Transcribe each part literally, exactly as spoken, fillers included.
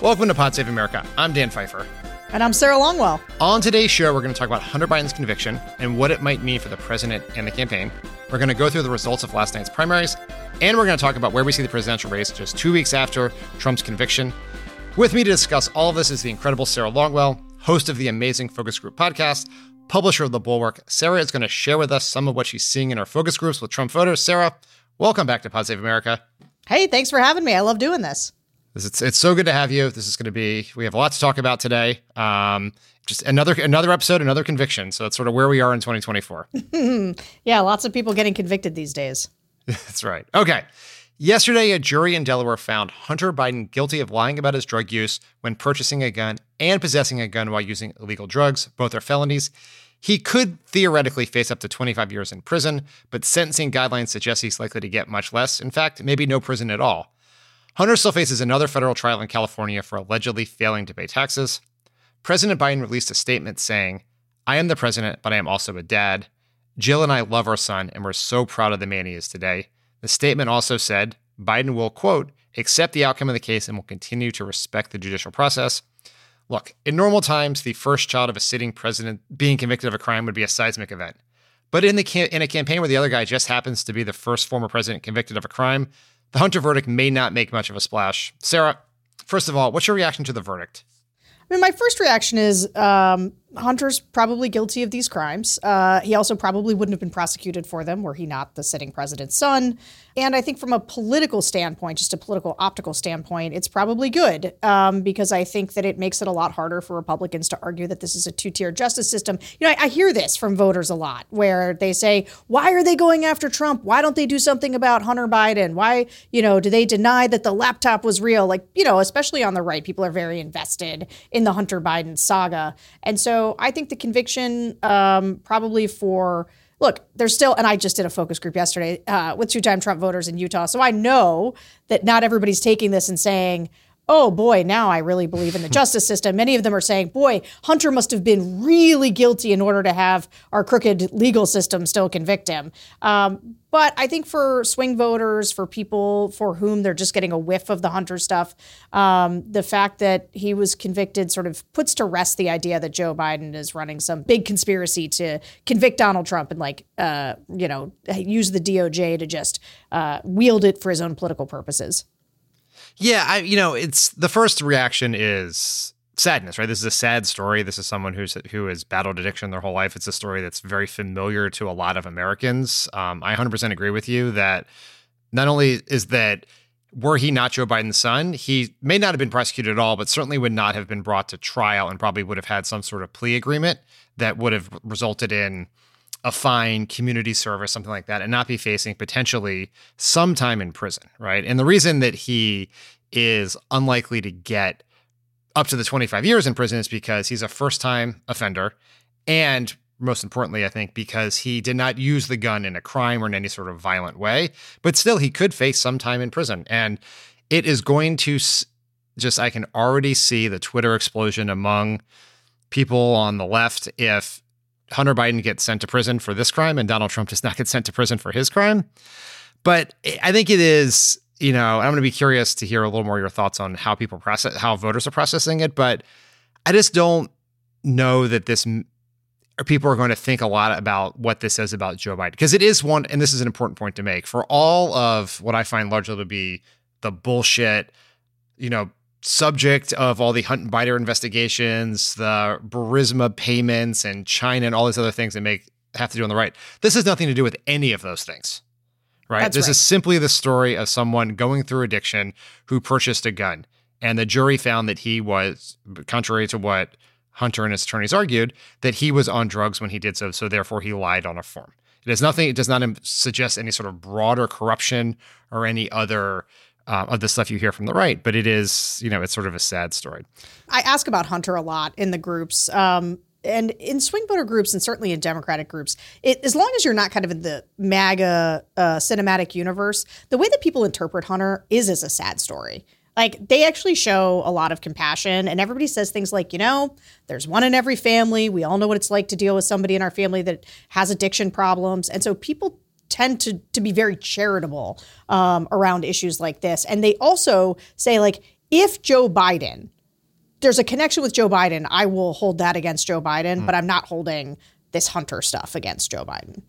Welcome to Pod Save America. I'm Dan Pfeiffer. And I'm Sarah Longwell. On today's show, we're going to talk about Hunter Biden's conviction and what it might mean for the president and the campaign. We're going to go through the results of last night's primaries, and we're going to talk about where we see the presidential race just two weeks after Trump's conviction. With me to discuss all of this is the incredible Sarah Longwell, host of the amazing Focus Group podcast, publisher of The Bulwark. Sarah is going to share with us some of what she's seeing in her focus groups with Trump voters. Sarah, welcome back to Pod Save America. Hey, thanks for having me. I love doing this. It's, it's so good to have you. This is going to be, we have a lot to talk about today. Um, just another another episode, another conviction. So that's sort of where we are in twenty twenty-four. Yeah, lots of people getting convicted these days. That's right. Okay. Yesterday, a jury in Delaware found Hunter Biden guilty of lying about his drug use when purchasing a gun and possessing a gun while using illegal drugs. Both are felonies. He could theoretically face up to twenty-five years in prison, but sentencing guidelines suggest he's likely to get much less. In fact, maybe no prison at all. Hunter still faces another federal trial in California for allegedly failing to pay taxes. President Biden released a statement saying, "I am the president, but I am also a dad. Jill and I love our son, and we're so proud of the man he is today." The statement also said, Biden will, quote, accept the outcome of the case and will continue to respect the judicial process. Look, in normal times, the first child of a sitting president being convicted of a crime would be a seismic event. But in the cam- in a campaign where the other guy just happens to be the first former president convicted of a crime, the Hunter verdict may not make much of a splash. Sarah, first of all, what's your reaction to the verdict? I mean, my first reaction is um, Hunter's probably guilty of these crimes. Uh, he also probably wouldn't have been prosecuted for them were he not the sitting president's son. And I think from a political standpoint, just a political optical standpoint, it's probably good um, because I think that it makes it a lot harder for Republicans to argue that this is a two-tier justice system. You know, I, I hear this from voters a lot where they say, why are they going after Trump? Why don't they do something about Hunter Biden? Why, you know, do they deny that the laptop was real? Like, you know, especially on the right, people are very invested in the Hunter Biden saga. And so I think the conviction um, probably for Look, there's still, and I just did a focus group yesterday uh, with two-time Trump voters in Utah. So I know that not everybody's taking this and saying, oh boy, now I really believe in the justice system. Many of them are saying, boy, Hunter must have been really guilty in order to have our crooked legal system still convict him. Um, but I think for swing voters, for people for whom they're just getting a whiff of the Hunter stuff, um, the fact that he was convicted sort of puts to rest the idea that Joe Biden is running some big conspiracy to convict Donald Trump and like, uh, you know, use the D O J to just uh, wield it for his own political purposes. Yeah, I, you know, it's the first reaction is sadness, right? This is a sad story. This is someone who's who has battled addiction their whole life. It's a story that's very familiar to a lot of Americans. Um, I one hundred percent agree with you that not only is that were he not Joe Biden's son, he may not have been prosecuted at all, but certainly would not have been brought to trial and probably would have had some sort of plea agreement that would have resulted in a fine, community service, something like that, and not be facing potentially some time in prison, right? And the reason that he is unlikely to get up to the twenty-five years in prison is because he's a first-time offender, and most importantly, I think, because he did not use the gun in a crime or in any sort of violent way, but still he could face some time in prison. And it is going to just, I can already see the Twitter explosion among people on the left if Hunter Biden gets sent to prison for this crime and Donald Trump does not get sent to prison for his crime. But I think it is, you know, I'm going to be curious to hear a little more your thoughts on how people process, how voters are processing it. But I just don't know that this, or people are going to think a lot about what this says about Joe Biden. Because it is one, and this is an important point to make, for all of what I find largely to be the bullshit, you know, subject of all the Hunter Biden investigations, the Burisma payments and China and all these other things that make have to do on the right. This has nothing to do with any of those things, right? That's this right. is simply the story of someone going through addiction who purchased a gun. And the jury found that he was, contrary to what Hunter and his attorneys argued, that he was on drugs when he did so. So therefore he lied on a form. It has nothing, it does not suggest any sort of broader corruption or any other Uh, of the stuff you hear from the right, but it is, you know, it's sort of a sad story. I ask about Hunter a lot in the groups, um, and in swing voter groups, and certainly in Democratic groups. It, as long as you're not kind of in the MAGA uh, cinematic universe, the way that people interpret Hunter is as a sad story. Like, they actually show a lot of compassion, and everybody says things like, you know, there's one in every family. We all know what it's like to deal with somebody in our family that has addiction problems, and so people tend to to be very charitable um, around issues like this. And they also say, like, If Joe Biden, there's a connection with Joe Biden, I will hold that against Joe Biden, mm. but I'm not holding this Hunter stuff against Joe Biden.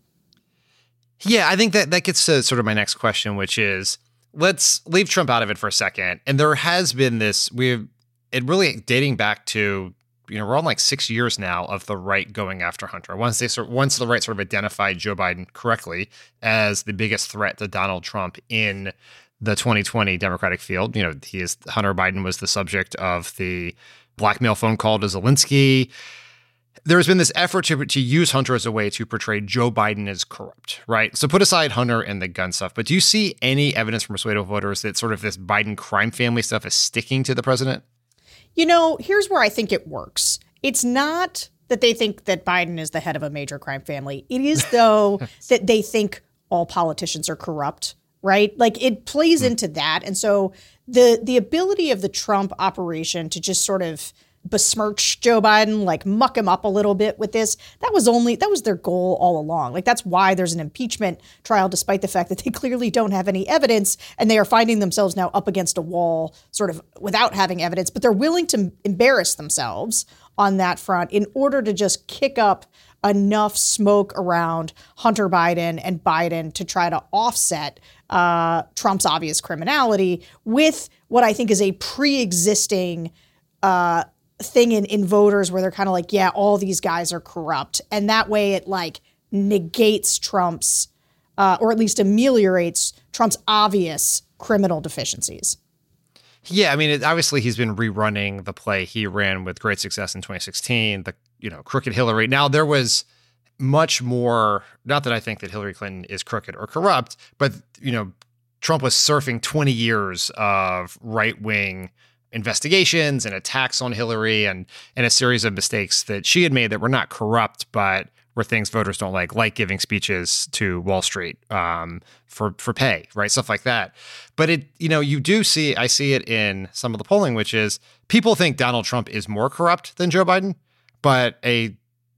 Yeah, I think that that gets to sort of my next question, which is, let's leave Trump out of it for a second. And there has been this, we've, it really dating back to, you know, we're on like six years now of the right going after Hunter. Once they sort, once the right sort of identified Joe Biden correctly as the biggest threat to Donald Trump in the twenty twenty Democratic field. You know, he is Hunter Biden was the subject of the blackmail phone call to Zelensky. There's been this effort to, to use Hunter as a way to portray Joe Biden as corrupt, right? So put aside Hunter and the gun stuff, but do you see any evidence from persuadable voters that sort of this Biden crime family stuff is sticking to the president? You know, here's where I think it works. It's not that they think that Biden is the head of a major crime family. It is, though, that they think all politicians are corrupt, right? Like, it plays mm. into that. And so the the ability of the Trump operation to just sort of besmirch Joe Biden, like muck him up a little bit with this, that was only, that was their goal all along. Like, that's why there's an impeachment trial, despite the fact that they clearly don't have any evidence, and they are finding themselves now up against a wall sort of without having evidence, but they're willing to embarrass themselves on that front in order to just kick up enough smoke around Hunter Biden and Biden to try to offset uh, Trump's obvious criminality with what I think is a pre-existing uh, thing in, in voters where they're kind of like, yeah, all these guys are corrupt. And that way it like negates Trump's, uh, or at least ameliorates Trump's obvious criminal deficiencies. Yeah, I mean, it, obviously he's been rerunning the play he ran with great success in twenty sixteen, the, you know, crooked Hillary. Now, there was much more, not that I think that Hillary Clinton is crooked or corrupt, but, you know, Trump was surfing twenty years of right-wing investigations and attacks on Hillary and, and a series of mistakes that she had made that were not corrupt, but were things voters don't like, like giving speeches to Wall Street um, for, for pay, right? Stuff like that. But it, you know, you do see, I see it in some of the polling, which is people think Donald Trump is more corrupt than Joe Biden, but a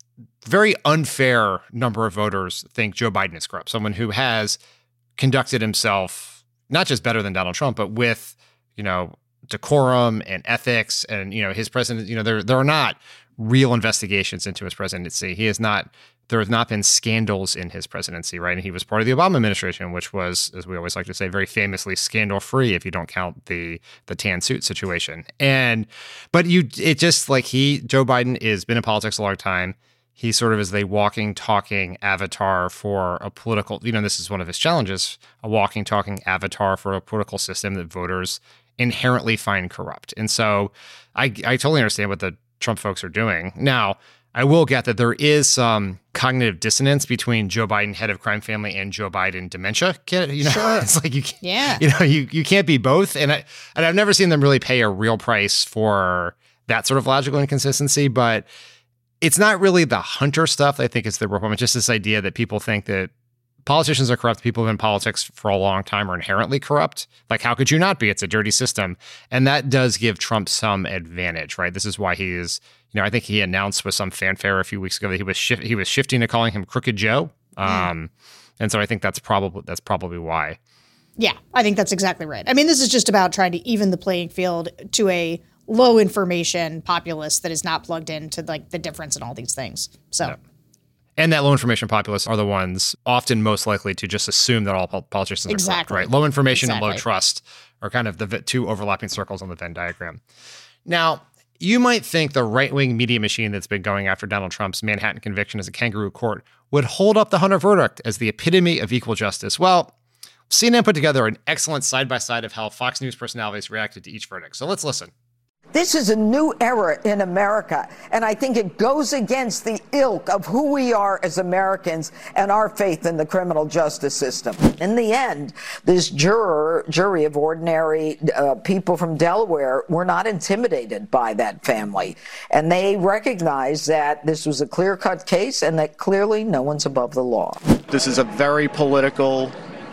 very unfair number of voters think Joe Biden is corrupt. Someone who has conducted himself not just better than Donald Trump, but with, you know, decorum and ethics, and you know his president. You know there there are not real investigations into his presidency. He has not. There have not been scandals in his presidency, right? And he was part of the Obama administration, which was, as we always like to say, very famously scandal free, if you don't count the the tan suit situation. And but you, it just like he, Joe Biden, has been in politics a long time. He sort of is a walking, talking avatar for a political. You know, this is one of his challenges: a walking, talking avatar for a political system that voters inherently find corrupt. And so I, I totally understand what the Trump folks are doing. Now, I will get that there is some cognitive dissonance between Joe Biden, head of crime family, and Joe Biden, dementia. You know, sure. It's like you can't, yeah. you know, you, you can't be both. And I and I've never seen them really pay a real price for that sort of logical inconsistency. But it's not really the Hunter stuff that I think is the problem. It's just this idea that people think that politicians are corrupt. People who have been in politics for a long time are inherently corrupt. Like, how could you not be? It's a dirty system. And that does give Trump some advantage, right? This is why he is, you know, I think he announced with some fanfare a few weeks ago that he was shif- he was shifting to calling him Crooked Joe. Um, mm. And so I think that's probably that's probably why. Yeah, I think that's exactly right. I mean, this is just about trying to even the playing field to a low information populace that is not plugged into like the difference in all these things. So. Yeah. And that low information populace are the ones often most likely to just assume that all politicians exactly. are corrupt, right? Low information exactly. and low trust are kind of the two overlapping circles on the Venn diagram. Now, you might think the right-wing media machine that's been going after Donald Trump's Manhattan conviction as a kangaroo court would hold up the Hunter verdict as the epitome of equal justice. Well, C N N put together an excellent side-by-side of how Fox News personalities reacted to each verdict. So let's listen. This is a new era in America, and I think it goes against the ilk of who we are as Americans and our faith in the criminal justice system. In the end, this juror, jury of ordinary uh, people from Delaware were not intimidated by that family, and they recognized that this was a clear-cut case and that clearly no one's above the law. This is a very political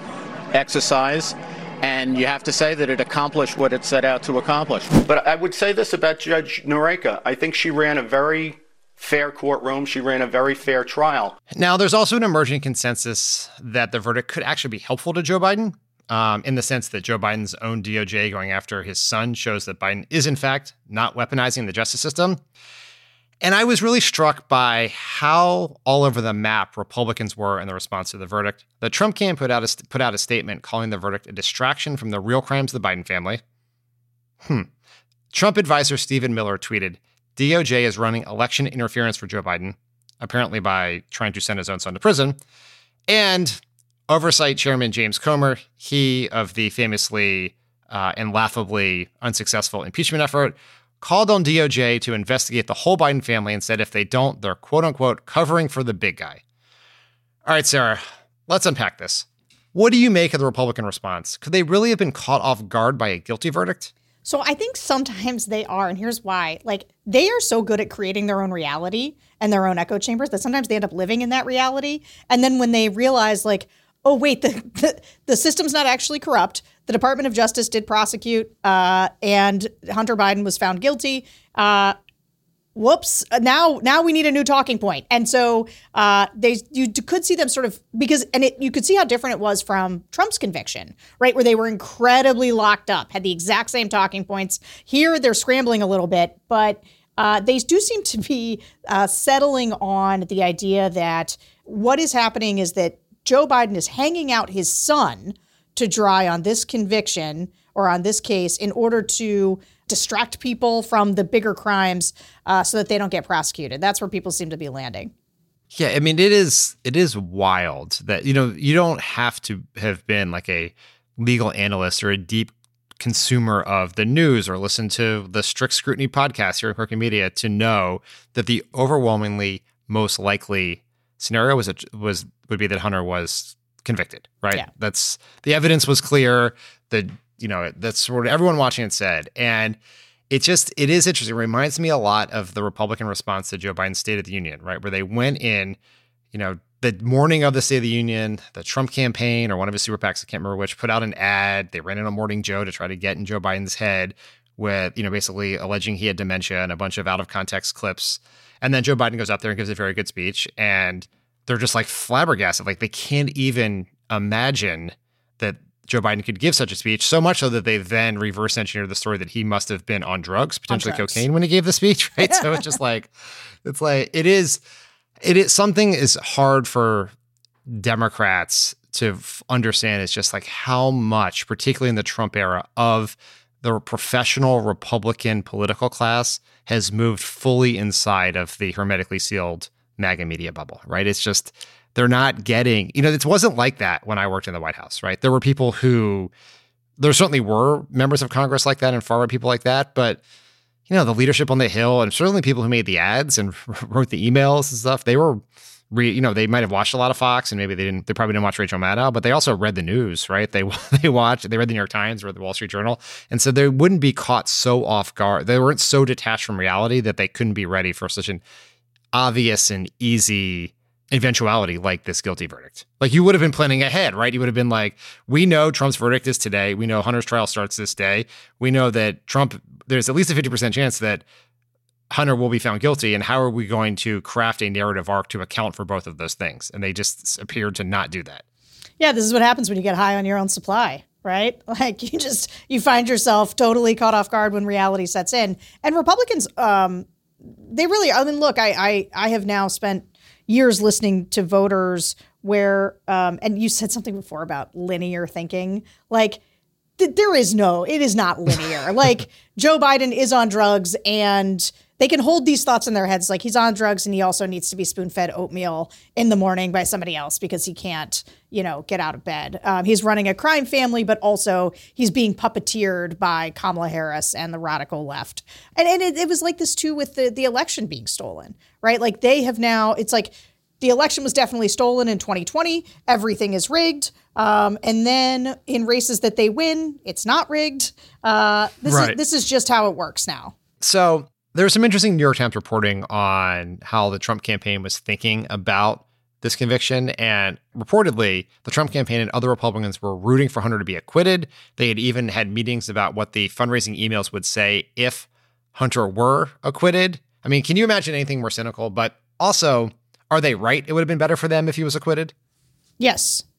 exercise, and you have to say that it accomplished what it set out to accomplish. But I would say this about Judge Noreika. I think she ran a very fair courtroom. She ran a very fair trial. Now, there's also an emerging consensus that the verdict could actually be helpful to Joe Biden. um, in the sense that Joe Biden's own D O J going after his son shows that Biden is, in fact, not weaponizing the justice system. And I was really struck by how all over the map Republicans were in the response to the verdict. The Trump campaign put out a, put out a statement calling the verdict a distraction from the real crimes of the Biden family. Hmm. Trump advisor Stephen Miller tweeted, D O J is running election interference for Joe Biden, apparently by trying to send his own son to prison. And Oversight Chairman James Comer, he of the famously uh, and laughably unsuccessful impeachment effort, called on D O J to investigate the whole Biden family and said if they don't, they're quote unquote covering for the big guy. All right, Sarah, let's unpack this. What do you make of the Republican response? Could they really have been caught off guard by a guilty verdict? So I think sometimes they are, and here's why. Like, they are so good at creating their own reality and their own echo chambers that sometimes they end up living in that reality. And then when they realize, like, oh, wait, the, the, the system's not actually corrupt. The Department of Justice did prosecute, uh, and Hunter Biden was found guilty. Uh, whoops. Now, now we need a new talking point. And so uh, they, you could see them sort of, because, and it, you could see how different it was from Trump's conviction, right? Where they were incredibly locked up, had the exact same talking points. Here, they're scrambling a little bit, but uh, they do seem to be uh, settling on the idea that what is happening is that Joe Biden is hanging out his son to dry on this conviction or on this case in order to distract people from the bigger crimes uh, so that they don't get prosecuted. That's where people seem to be landing. Yeah, I mean, it is it is wild that, you know, you don't have to have been like a legal analyst or a deep consumer of the news or listen to the Strict Scrutiny podcast here at Crooked Media to know that the overwhelmingly most likely scenario was was would be that Hunter was convicted, right? Yeah. That's the evidence was clear. The you know that's what everyone watching it said, and it just it is interesting. It reminds me a lot of the Republican response to Joe Biden's State of the Union, right, where they went in, you know, the morning of the State of the Union, the Trump campaign or one of his super PACs, I can't remember which, put out an ad. They ran in on Morning Joe to try to get in Joe Biden's head with, you know, basically alleging he had dementia and a bunch of out of context clips, and then Joe Biden goes up there and gives a very good speech, and they're just like flabbergasted. Like they can't even imagine that Joe Biden could give such a speech, so much so that they then reverse engineer the story that he must have been on drugs, potentially on drugs. cocaine when he gave the speech, right? So it's just like, it's like, it is, it is something is hard for Democrats to f- understand. It's just like how much, particularly in the Trump era, of the professional Republican political class has moved fully inside of the hermetically sealed MAGA media bubble, right? It's just, they're not getting, you know, it wasn't like that when I worked in the White House, right? There were people who, there certainly were members of Congress like that and far right people like that, but, you know, the leadership on the Hill and certainly people who made the ads and wrote the emails and stuff, they were, re, you know, they might have watched a lot of Fox and maybe they didn't, they probably didn't watch Rachel Maddow, but they also read the news, right? They they watched, they read the New York Times or the Wall Street Journal. And so they wouldn't be caught so off guard. They weren't so detached from reality that they couldn't be ready for such an obvious and easy eventuality like this guilty verdict. Like you would have been planning ahead, right? You would have been like, we know Trump's verdict is today. We know Hunter's trial starts this day. We know that Trump, there's at least a fifty percent chance that Hunter will be found guilty. And how are we going to craft a narrative arc to account for both of those things? And they just appeared to not do that. Yeah, this is what happens when you get high on your own supply, right? Like you just, you find yourself totally caught off guard when reality sets in. And Republicans, um, they really, I mean, look, I, I, I have now spent years listening to voters where, um, and you said something before about linear thinking, like th- there is no, it is not linear. Like Joe Biden is on drugs and they can hold these thoughts in their heads. Like he's on drugs and he also needs to be spoon-fed oatmeal in the morning by somebody else because he can't, you know, get out of bed. Um, he's running a crime family, but also he's being puppeteered by Kamala Harris and the radical left. And, and it, it was like this too with the, the election being stolen, right? Like they have now, it's like the election was definitely stolen in twenty twenty. Everything is rigged. Um, and then in races that they win, it's not rigged. Uh, this, right. is, this is just how it works now. So there's some interesting New York Times reporting on how the Trump campaign was thinking about this conviction. And reportedly, the Trump campaign and other Republicans were rooting for Hunter to be acquitted. They had even had meetings about what the fundraising emails would say if Hunter were acquitted. I mean, can you imagine anything more cynical? But also, are they right? It would have been better for them if he was acquitted? Yes.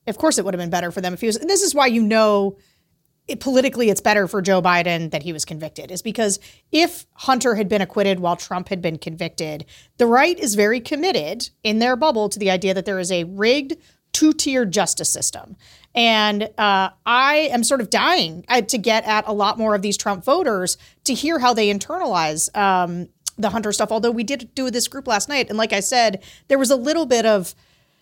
Of course it would have been better for them if he was. And this is why, you know, it, politically it's better for Joe Biden that he was convicted, is because if Hunter had been acquitted while Trump had been convicted, the right is very committed in their bubble to the idea that there is a rigged two-tiered justice system. And uh, I am sort of dying uh, to get at a lot more of these Trump voters to hear how they internalize um, the Hunter stuff. Although we did do this group last night. And like I said, there was a little bit of,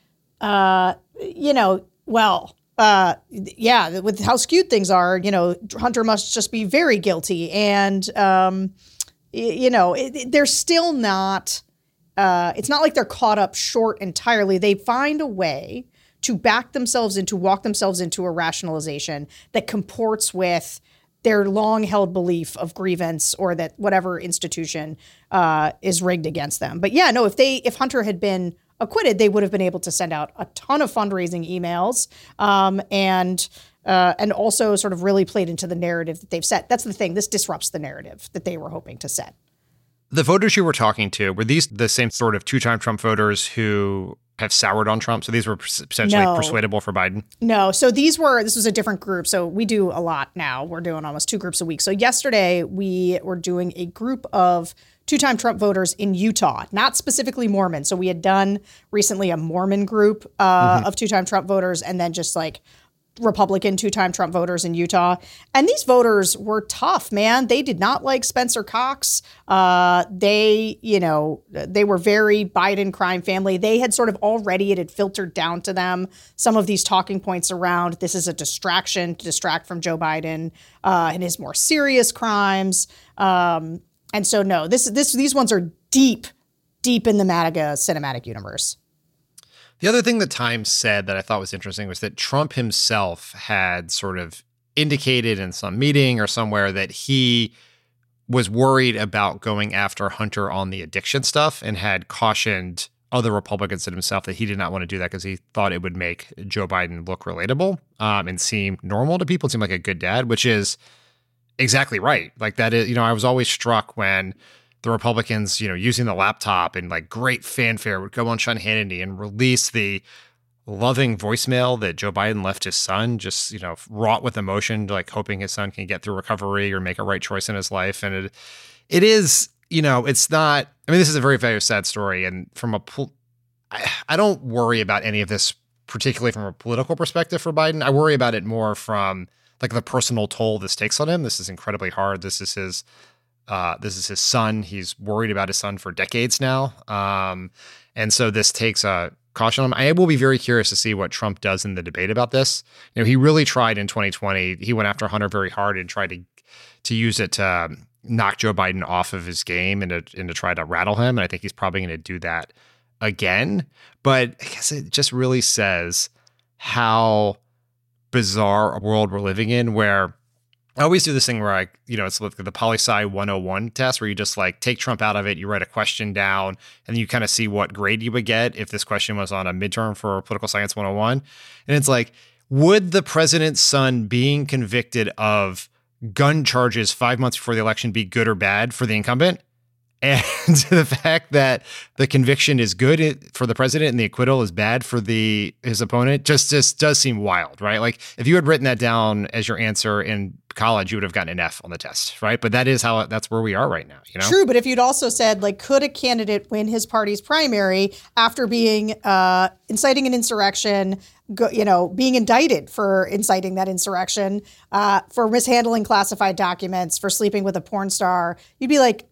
uh, you know, well, uh, yeah, with how skewed things are, you know, Hunter must just be very guilty. And, um, you know, it, it, they're still not, uh, it's not like they're caught up short entirely. They find a way to back themselves into, walk themselves into a rationalization that comports with their long-held belief of grievance, or that whatever institution uh, is rigged against them. But yeah, no, if they, if Hunter had been acquitted, they would have been able to send out a ton of fundraising emails um, and uh, and also sort of really played into the narrative that they've set. That's the thing. This disrupts the narrative that they were hoping to set. The voters you were talking to, were these the same sort of two-time Trump voters who have soured on Trump? So these were essentially No. persuadable for Biden? No. So these were, this was a different group. So we do a lot now. We're doing almost two groups a week. So yesterday we were doing a group of two-time Trump voters in Utah, not specifically Mormon. So we had done recently a Mormon group uh, mm-hmm. of two-time Trump voters, and then just like Republican two-time Trump voters in Utah. And these voters were tough, man. They did not like Spencer Cox. Uh, they, you know, they were very Biden crime family. They had sort of already, it had filtered down to them some of these talking points around this is a distraction to distract from Joe Biden uh, and his more serious crimes. Um, and so, no, this, this, these ones are deep, deep in the MAGA cinematic universe. The other thing the Times said that I thought was interesting was that Trump himself had sort of indicated in some meeting or somewhere that he was worried about going after Hunter on the addiction stuff, and had cautioned other Republicans and himself that he did not want to do that because he thought it would make Joe Biden look relatable um, and seem normal to people, seem like a good dad, which is exactly right. Like that is, you know, I was always struck when the Republicans, you know, using the laptop and like great fanfare would go on Sean Hannity and release the loving voicemail that Joe Biden left his son, just, you know, wrought with emotion, like hoping his son can get through recovery or make a right choice in his life. And it, it is, you know, it's not, I mean, this is a very, very sad story. And from a, I, I don't worry about any of this, particularly from a political perspective for Biden. I worry about it more from like the personal toll this takes on him. This is incredibly hard. This is his, Uh, this is his son. He's worried about his son for decades now. Um, and so this takes a caution on him. I will be very curious to see what Trump does in the debate about this. You know, he really tried in twenty twenty. He went after Hunter very hard and tried to to use it to um, knock Joe Biden off of his game and to, and to try to rattle him. And I think he's probably going to do that again. But I guess it just really says how bizarre a world we're living in, where I always do this thing where I, you know, it's like the poli-sci one oh one test where you just like take Trump out of it. You write a question down and you kind of see what grade you would get if this question was on a midterm for political science one oh one. And it's like, would the president's son being convicted of gun charges five months before the election be good or bad for the incumbent? And the fact that the conviction is good for the president and the acquittal is bad for the his opponent just, just does seem wild, right? Like if you had written that down as your answer in college, you would have gotten an F on the test, right? But that is how that's where we are right now, you know? True, but if you'd also said, like, could a candidate win his party's primary after being uh, inciting an insurrection, go, you know, being indicted for inciting that insurrection, uh, for mishandling classified documents, for sleeping with a porn star, you'd be like,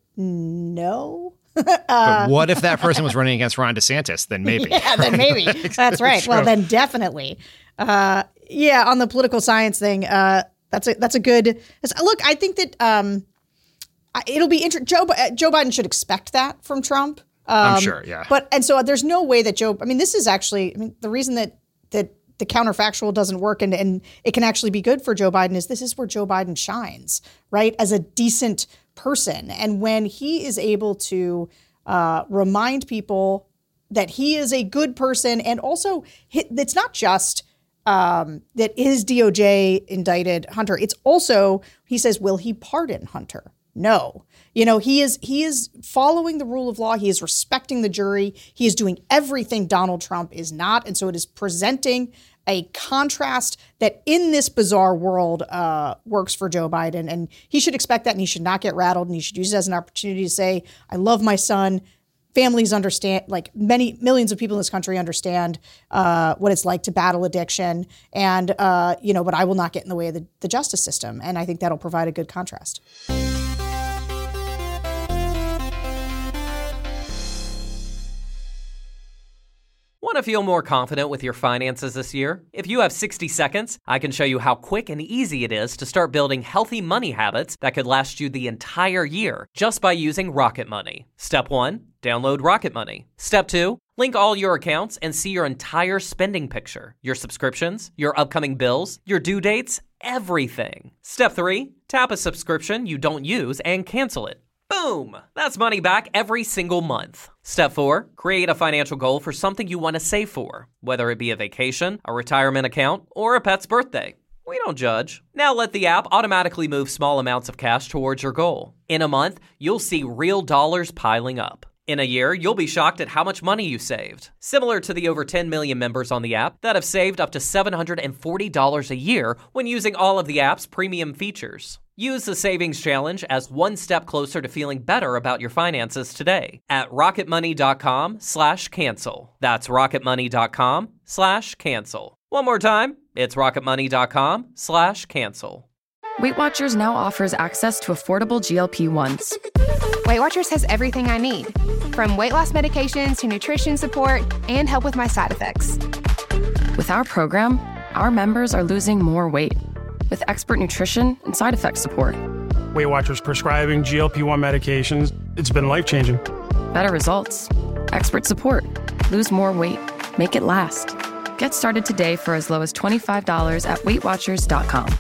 no. uh, but what if that person was running against Ron DeSantis? Then maybe. Yeah, then maybe. That's right. Well, then definitely. Uh, yeah, on the political science thing, uh, that's a that's a good look. I think that um, it'll be interesting. Joe Joe Biden should expect that from Trump. Um, I'm sure. Yeah. But and so there's no way that Joe. I mean, this is actually. I mean, the reason that that the counterfactual doesn't work and and it can actually be good for Joe Biden is this is where Joe Biden shines, right? As a decent person. And when he is able to uh, remind people that he is a good person, and also it's not just um, that his D O J indicted Hunter. It's also, he says, will he pardon Hunter? No. You know, he is he is following the rule of law. He is respecting the jury. He is doing everything Donald Trump is not. And so it is presenting a contrast that in this bizarre world uh, works for Joe Biden. And he should expect that, and he should not get rattled, and he should use it as an opportunity to say, I love my son. Families understand, like many millions of people in this country understand uh, what it's like to battle addiction. And, uh, you know, but I will not get in the way of the, the justice system. And I think that'll provide a good contrast. Want to feel more confident with your finances this year? If you have sixty seconds, I can show you how quick and easy it is to start building healthy money habits that could last you the entire year just by using Rocket Money. Step one, download Rocket Money. Step two, link all your accounts and see your entire spending picture, your subscriptions, your upcoming bills, your due dates, everything. Step three, tap a subscription you don't use and cancel it. Boom! That's money back every single month. Step four, create a financial goal for something you want to save for, whether it be a vacation, a retirement account, or a pet's birthday. We don't judge. Now let the app automatically move small amounts of cash towards your goal. In a month, you'll see real dollars piling up. In a year, you'll be shocked at how much money you saved. Similar to the over ten million members on the app that have saved up to seven hundred forty dollars a year when using all of the app's premium features. Use the Savings Challenge as one step closer to feeling better about your finances today at rocketmoney.com slash cancel. That's rocketmoney.com slash cancel. One more time, it's rocketmoney.com slash cancel. Weight Watchers now offers access to affordable G L P ones. Weight Watchers has everything I need, from weight loss medications to nutrition support and help with my side effects. With our program, our members are losing more weight with expert nutrition and side effect support. Weight Watchers prescribing G L P one medications, it's been life-changing. Better results, expert support, lose more weight, make it last. Get started today for as low as twenty-five dollars at weight watchers dot com.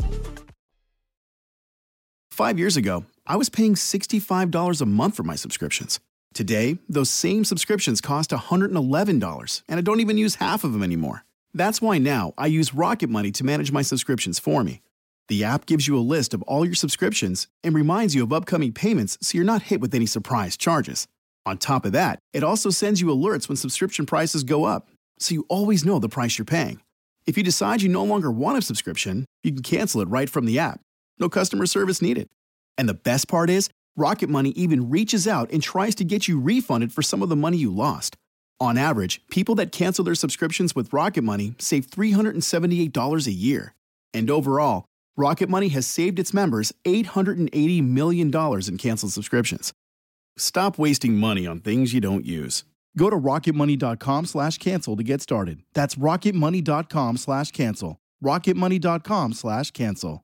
Five years ago, I was paying sixty-five dollars a month for my subscriptions. Today, those same subscriptions cost one hundred eleven dollars, and I don't even use half of them anymore. That's why now I use Rocket Money to manage my subscriptions for me. The app gives you a list of all your subscriptions and reminds you of upcoming payments so you're not hit with any surprise charges. On top of that, it also sends you alerts when subscription prices go up, so you always know the price you're paying. If you decide you no longer want a subscription, you can cancel it right from the app. No customer service needed. And the best part is, Rocket Money even reaches out and tries to get you refunded for some of the money you lost. On average, people that cancel their subscriptions with Rocket Money save three hundred seventy-eight dollars a year. And overall, Rocket Money has saved its members eight hundred eighty million dollars in canceled subscriptions. Stop wasting money on things you don't use. Go to rocketmoney.com slash cancel to get started. That's rocketmoney.com slash cancel. rocketmoney.com slash cancel.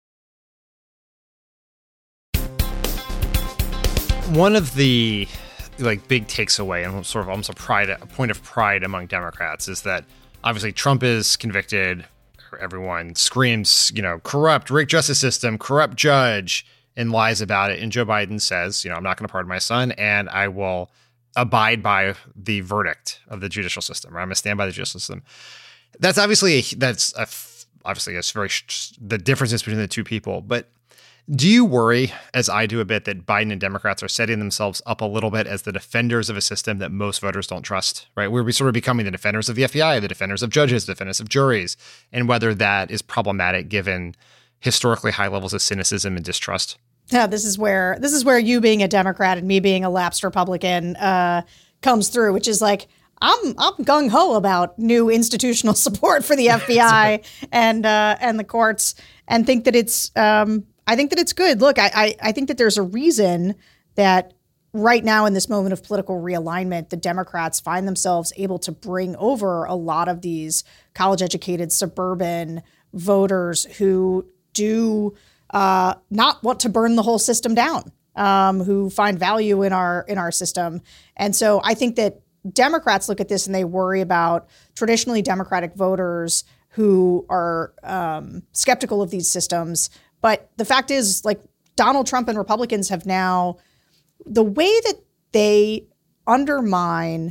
One of the like big takes away and sort of almost a pride, a point of pride among Democrats is that obviously Trump is convicted. Everyone screams, you know, corrupt, rigged justice system, corrupt judge, and lies about it. And Joe Biden says, you know, I'm not going to pardon my son, and I will abide by the verdict of the judicial system. Right? I'm going to stand by the judicial system. That's obviously a, that's a, obviously it's very the differences between the two people, but. Do you worry, as I do a bit, that Biden and Democrats are setting themselves up a little bit as the defenders of a system that most voters don't trust, right? We're sort of becoming the defenders of the F B I, the defenders of judges, the defenders of juries, and whether that is problematic given historically high levels of cynicism and distrust. Yeah, this is where this is where you being a Democrat and me being a lapsed Republican uh, comes through, which is like, I'm I'm gung ho about new institutional support for the F B I and uh, and the courts, and think that it's. Um, I think that it's good. Look, I, I I think that there's a reason that right now in this moment of political realignment, the Democrats find themselves able to bring over a lot of these college-educated suburban voters who do uh, not want to burn the whole system down, um, who find value in our in our system. And so I think that Democrats look at this and they worry about traditionally Democratic voters who are um, skeptical of these systems. But the fact is, like, Donald Trump and Republicans have now, the way that they undermine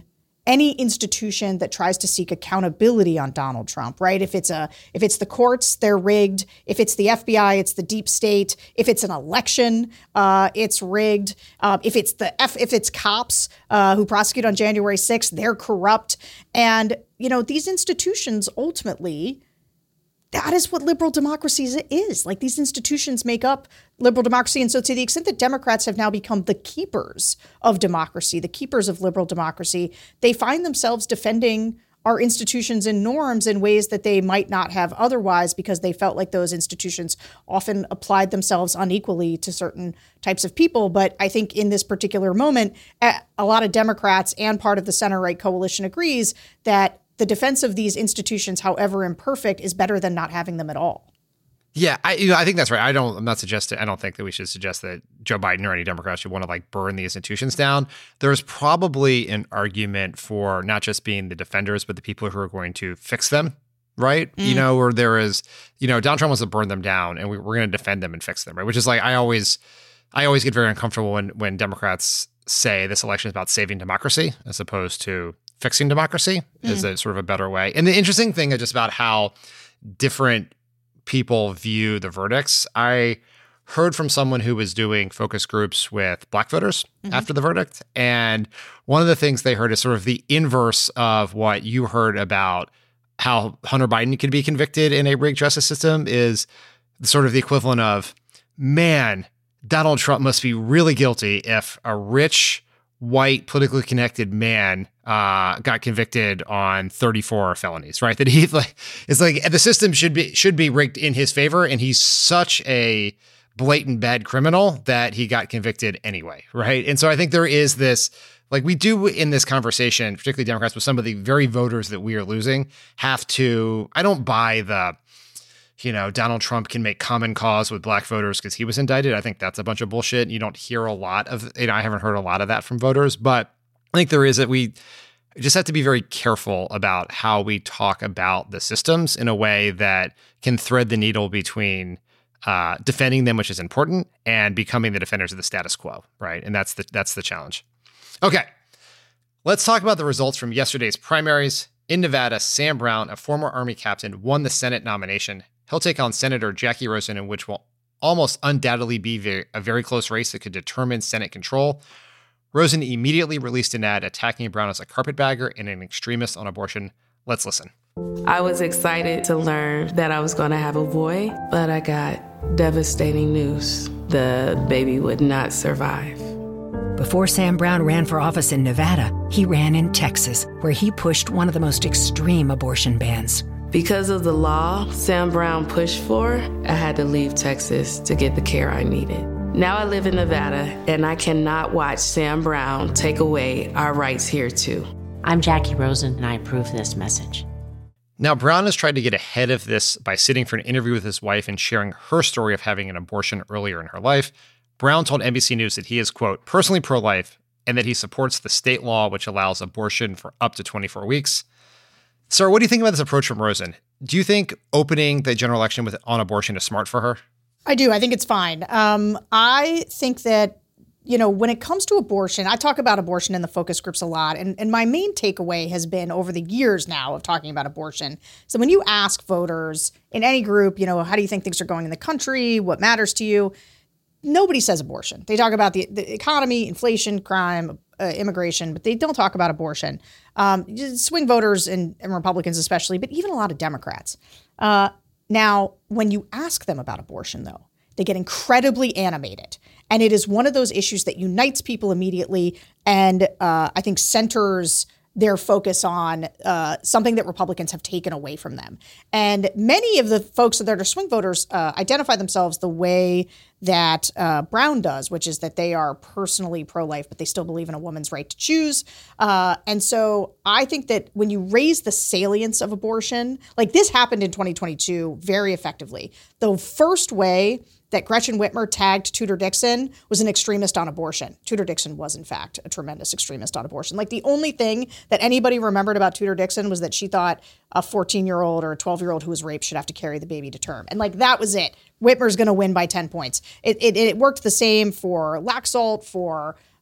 any institution that tries to seek accountability on Donald Trump, right? If it's a if it's the courts, they're rigged. If it's the F B I, it's the deep state. If it's an election, uh, it's rigged. Uh, if it's the F, if it's cops uh, who prosecute on January sixth, they're corrupt. And you know, these institutions ultimately, that is what liberal democracy is. Like, these institutions make up liberal democracy. And so to the extent that Democrats have now become the keepers of democracy, the keepers of liberal democracy, they find themselves defending our institutions and norms in ways that they might not have otherwise, because they felt like those institutions often applied themselves unequally to certain types of people. But I think in this particular moment, a lot of Democrats and part of the center-right coalition agrees that the defense of these institutions, however imperfect, is better than not having them at all. Yeah, I you know, I think that's right. I don't I'm not suggesting I don't think that we should suggest that Joe Biden or any Democrats should want to like burn the institutions down. There's probably an argument for not just being the defenders, but the people who are going to fix them, right? Mm. You know, where there is, you know, Donald Trump wants to burn them down and we, we're going to defend them and fix them, right? Which is like I always I always get very uncomfortable when when Democrats say this election is about saving democracy as opposed to fixing democracy mm. is a sort of a better way. And the interesting thing is just about how different people view the verdicts. I heard from someone who was doing focus groups with black voters mm-hmm. after the verdict. And one of the things they heard is sort of the inverse of what you heard about how Hunter Biden could be convicted in a rigged justice system is sort of the equivalent of, man, Donald Trump must be really guilty if a rich, white, politically connected man uh, got convicted on thirty-four felonies, right? That he like it's like the system should be should be rigged in his favor, and he's such a blatant bad criminal that he got convicted anyway, right? And so I think there is this, like we do in this conversation, particularly Democrats, with some of the very voters that we are losing, have to. I don't buy the, you know, Donald Trump can make common cause with black voters because he was indicted. I think that's a bunch of bullshit. You don't hear a lot of, you know, I haven't heard a lot of that from voters, but I think there is that we just have to be very careful about how we talk about the systems in a way that can thread the needle between uh, defending them, which is important, and becoming the defenders of the status quo, right? And that's the that's the challenge. Okay, let's talk about the results from yesterday's primaries. In Nevada, Sam Brown, a former Army captain, won the Senate nomination. He'll take on Senator Jackie Rosen, in which will almost undoubtedly be very, a very close race that could determine Senate control. Rosen immediately released an ad attacking Brown as a carpetbagger and an extremist on abortion. Let's listen. I was excited to learn that I was going to have a boy, but I got devastating news. The baby would not survive. Before Sam Brown ran for office in Nevada, he ran in Texas, where he pushed one of the most extreme abortion bans. Because of the law Sam Brown pushed for, I had to leave Texas to get the care I needed. Now I live in Nevada, and I cannot watch Sam Brown take away our rights here, too. I'm Jackie Rosen, and I approve this message. Now, Brown has tried to get ahead of this by sitting for an interview with his wife and sharing her story of having an abortion earlier in her life. Brown told N B C News that he is, quote, personally pro-life, and that he supports the state law which allows abortion for up to twenty-four weeks. Sarah, what do you think about this approach from Rosen? Do you think opening the general election with on abortion is smart for her? I do. I think it's fine. Um, I think that, you know, when it comes to abortion, I talk about abortion in the focus groups a lot. And, and my main takeaway has been over the years now of talking about abortion. So when you ask voters in any group, you know, how do you think things are going in the country? What matters to you? Nobody says abortion. They talk about the, the economy, inflation, crime, uh, immigration, but they don't talk about abortion. Um, swing voters and, and Republicans especially, but even a lot of Democrats. Uh, now, when you ask them about abortion, though, they get incredibly animated. And it is one of those issues that unites people immediately and uh, I think centers their focus on uh, something that Republicans have taken away from them. And many of the folks that are swing voters uh, identify themselves the way that uh, Brown does, which is that they are personally pro-life, but they still believe in a woman's right to choose. Uh, and so I think that when you raise the salience of abortion, like this happened in twenty twenty-two very effectively. The first way that Gretchen Whitmer tagged Tudor Dixon was an extremist on abortion. Tudor Dixon was, in fact, a tremendous extremist on abortion. Like the only thing that anybody remembered about Tudor Dixon was that she thought a fourteen-year-old or a twelve-year-old who was raped should have to carry the baby to term. And like that was it. Whitmer's going to win by ten points. It, it it worked the same for Laxalt, for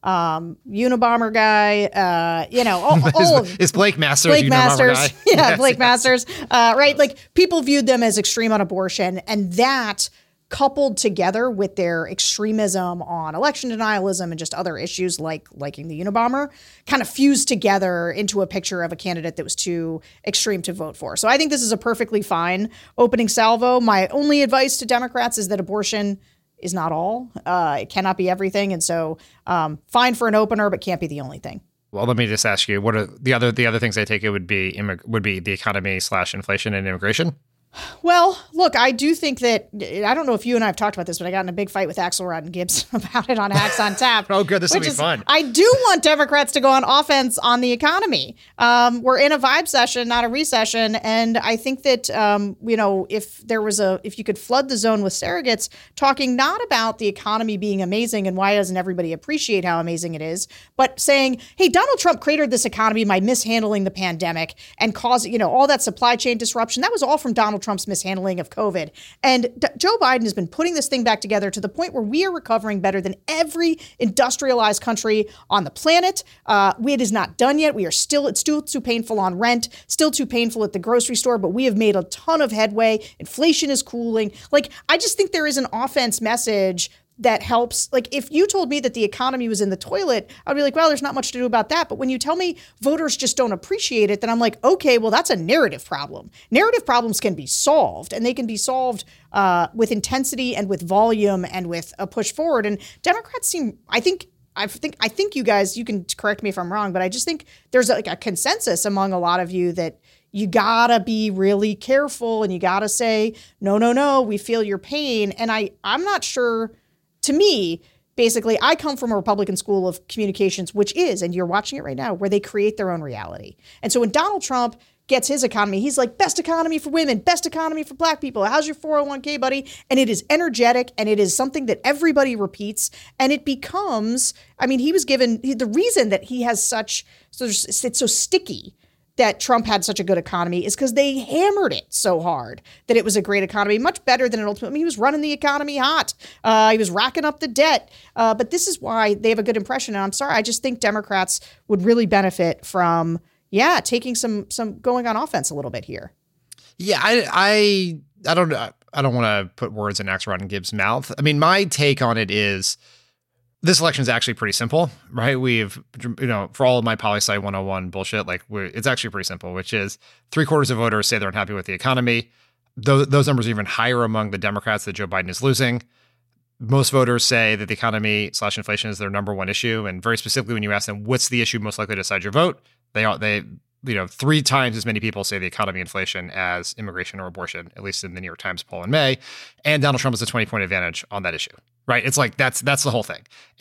um, Unabomber guy, uh, you know, all, all is, of is Blake Masters, Blake Unabomber Masters, guy? yeah, Yes, Blake yes. Masters, uh, right? Like people viewed them as extreme on abortion, and that coupled together with their extremism on election denialism and just other issues like liking the Unabomber kind of fused together into a picture of a candidate that was too extreme to vote for. So I think this is a perfectly fine opening salvo. My only advice to Democrats is that abortion is not all. Uh, it cannot be everything. And so um, fine for an opener, but can't be the only thing. Well, let me just ask you, what are the other the other things I take it would be immig- would be the economy slash inflation and immigration? Well, look, I do think that, I don't know if you and I have talked about this, but I got in a big fight with Axelrod and Gibbs about it on Hacks on Tap. Oh, good. This will be is, fun. I do want Democrats to go on offense on the economy. Um, we're in a vibe session, not a recession. And I think that, um, you know, if there was a, if you could flood the zone with surrogates talking not about the economy being amazing and why doesn't everybody appreciate how amazing it is, but saying, hey, Donald Trump created this economy by mishandling the pandemic and causing, you know, all that supply chain disruption. That was all from Donald Trump's mishandling of COVID. And D- Joe Biden has been putting this thing back together to the point where we are recovering better than every industrialized country on the planet. Uh, we, it is not done yet. We are still, it's still too painful on rent, still too painful at the grocery store, but we have made a ton of headway. Inflation is cooling. Like, I just think there is an offense message that helps. Like, if you told me that the economy was in the toilet, I'd be like, well, there's not much to do about that. But when you tell me voters just don't appreciate it, then I'm like, okay, well, that's a narrative problem. Narrative problems can be solved, and they can be solved uh, with intensity and with volume and with a push forward. And Democrats seem, I think, I think, I think you guys, you can correct me if I'm wrong, but I just think there's like a consensus among a lot of you that you gotta be really careful and you gotta say, no, no, no, we feel your pain. And I, I'm not sure. To me, basically, I come from a Republican school of communications, which is, and you're watching it right now, where they create their own reality. And so when Donald Trump gets his economy, he's like, best economy for women, best economy for black people. How's your four oh one k, buddy? And it is energetic, and it is something that everybody repeats. And it becomes, I mean, he was given, the reason that he has such, so it's so sticky that Trump had such a good economy is because they hammered it so hard that it was a great economy, much better than it ultimately. I mean, he was running the economy hot. Uh, he was racking up the debt. Uh, but this is why they have a good impression. And I'm sorry, I just think Democrats would really benefit from, yeah, taking some, some going on offense a little bit here. Yeah, I, I, I don't, I don't want to put words in Axelrod and Gibbs' mouth. I mean, my take on it is, this election is actually pretty simple, right? We've, you know, for all of my poli-sci one oh one bullshit, like we're, it's actually pretty simple, which is three quarters of voters say they're unhappy with the economy. Those, those numbers are even higher among the Democrats that Joe Biden is losing. Most voters say that the economy slash inflation is their number one issue. And very specifically, when you ask them, what's the issue most likely to decide your vote? They are, they, you know, three times as many people say the economy, inflation as immigration or abortion, at least in the New York Times poll in May. And Donald Trump has a twenty point advantage on that issue. Right. It's like that's that's the whole thing.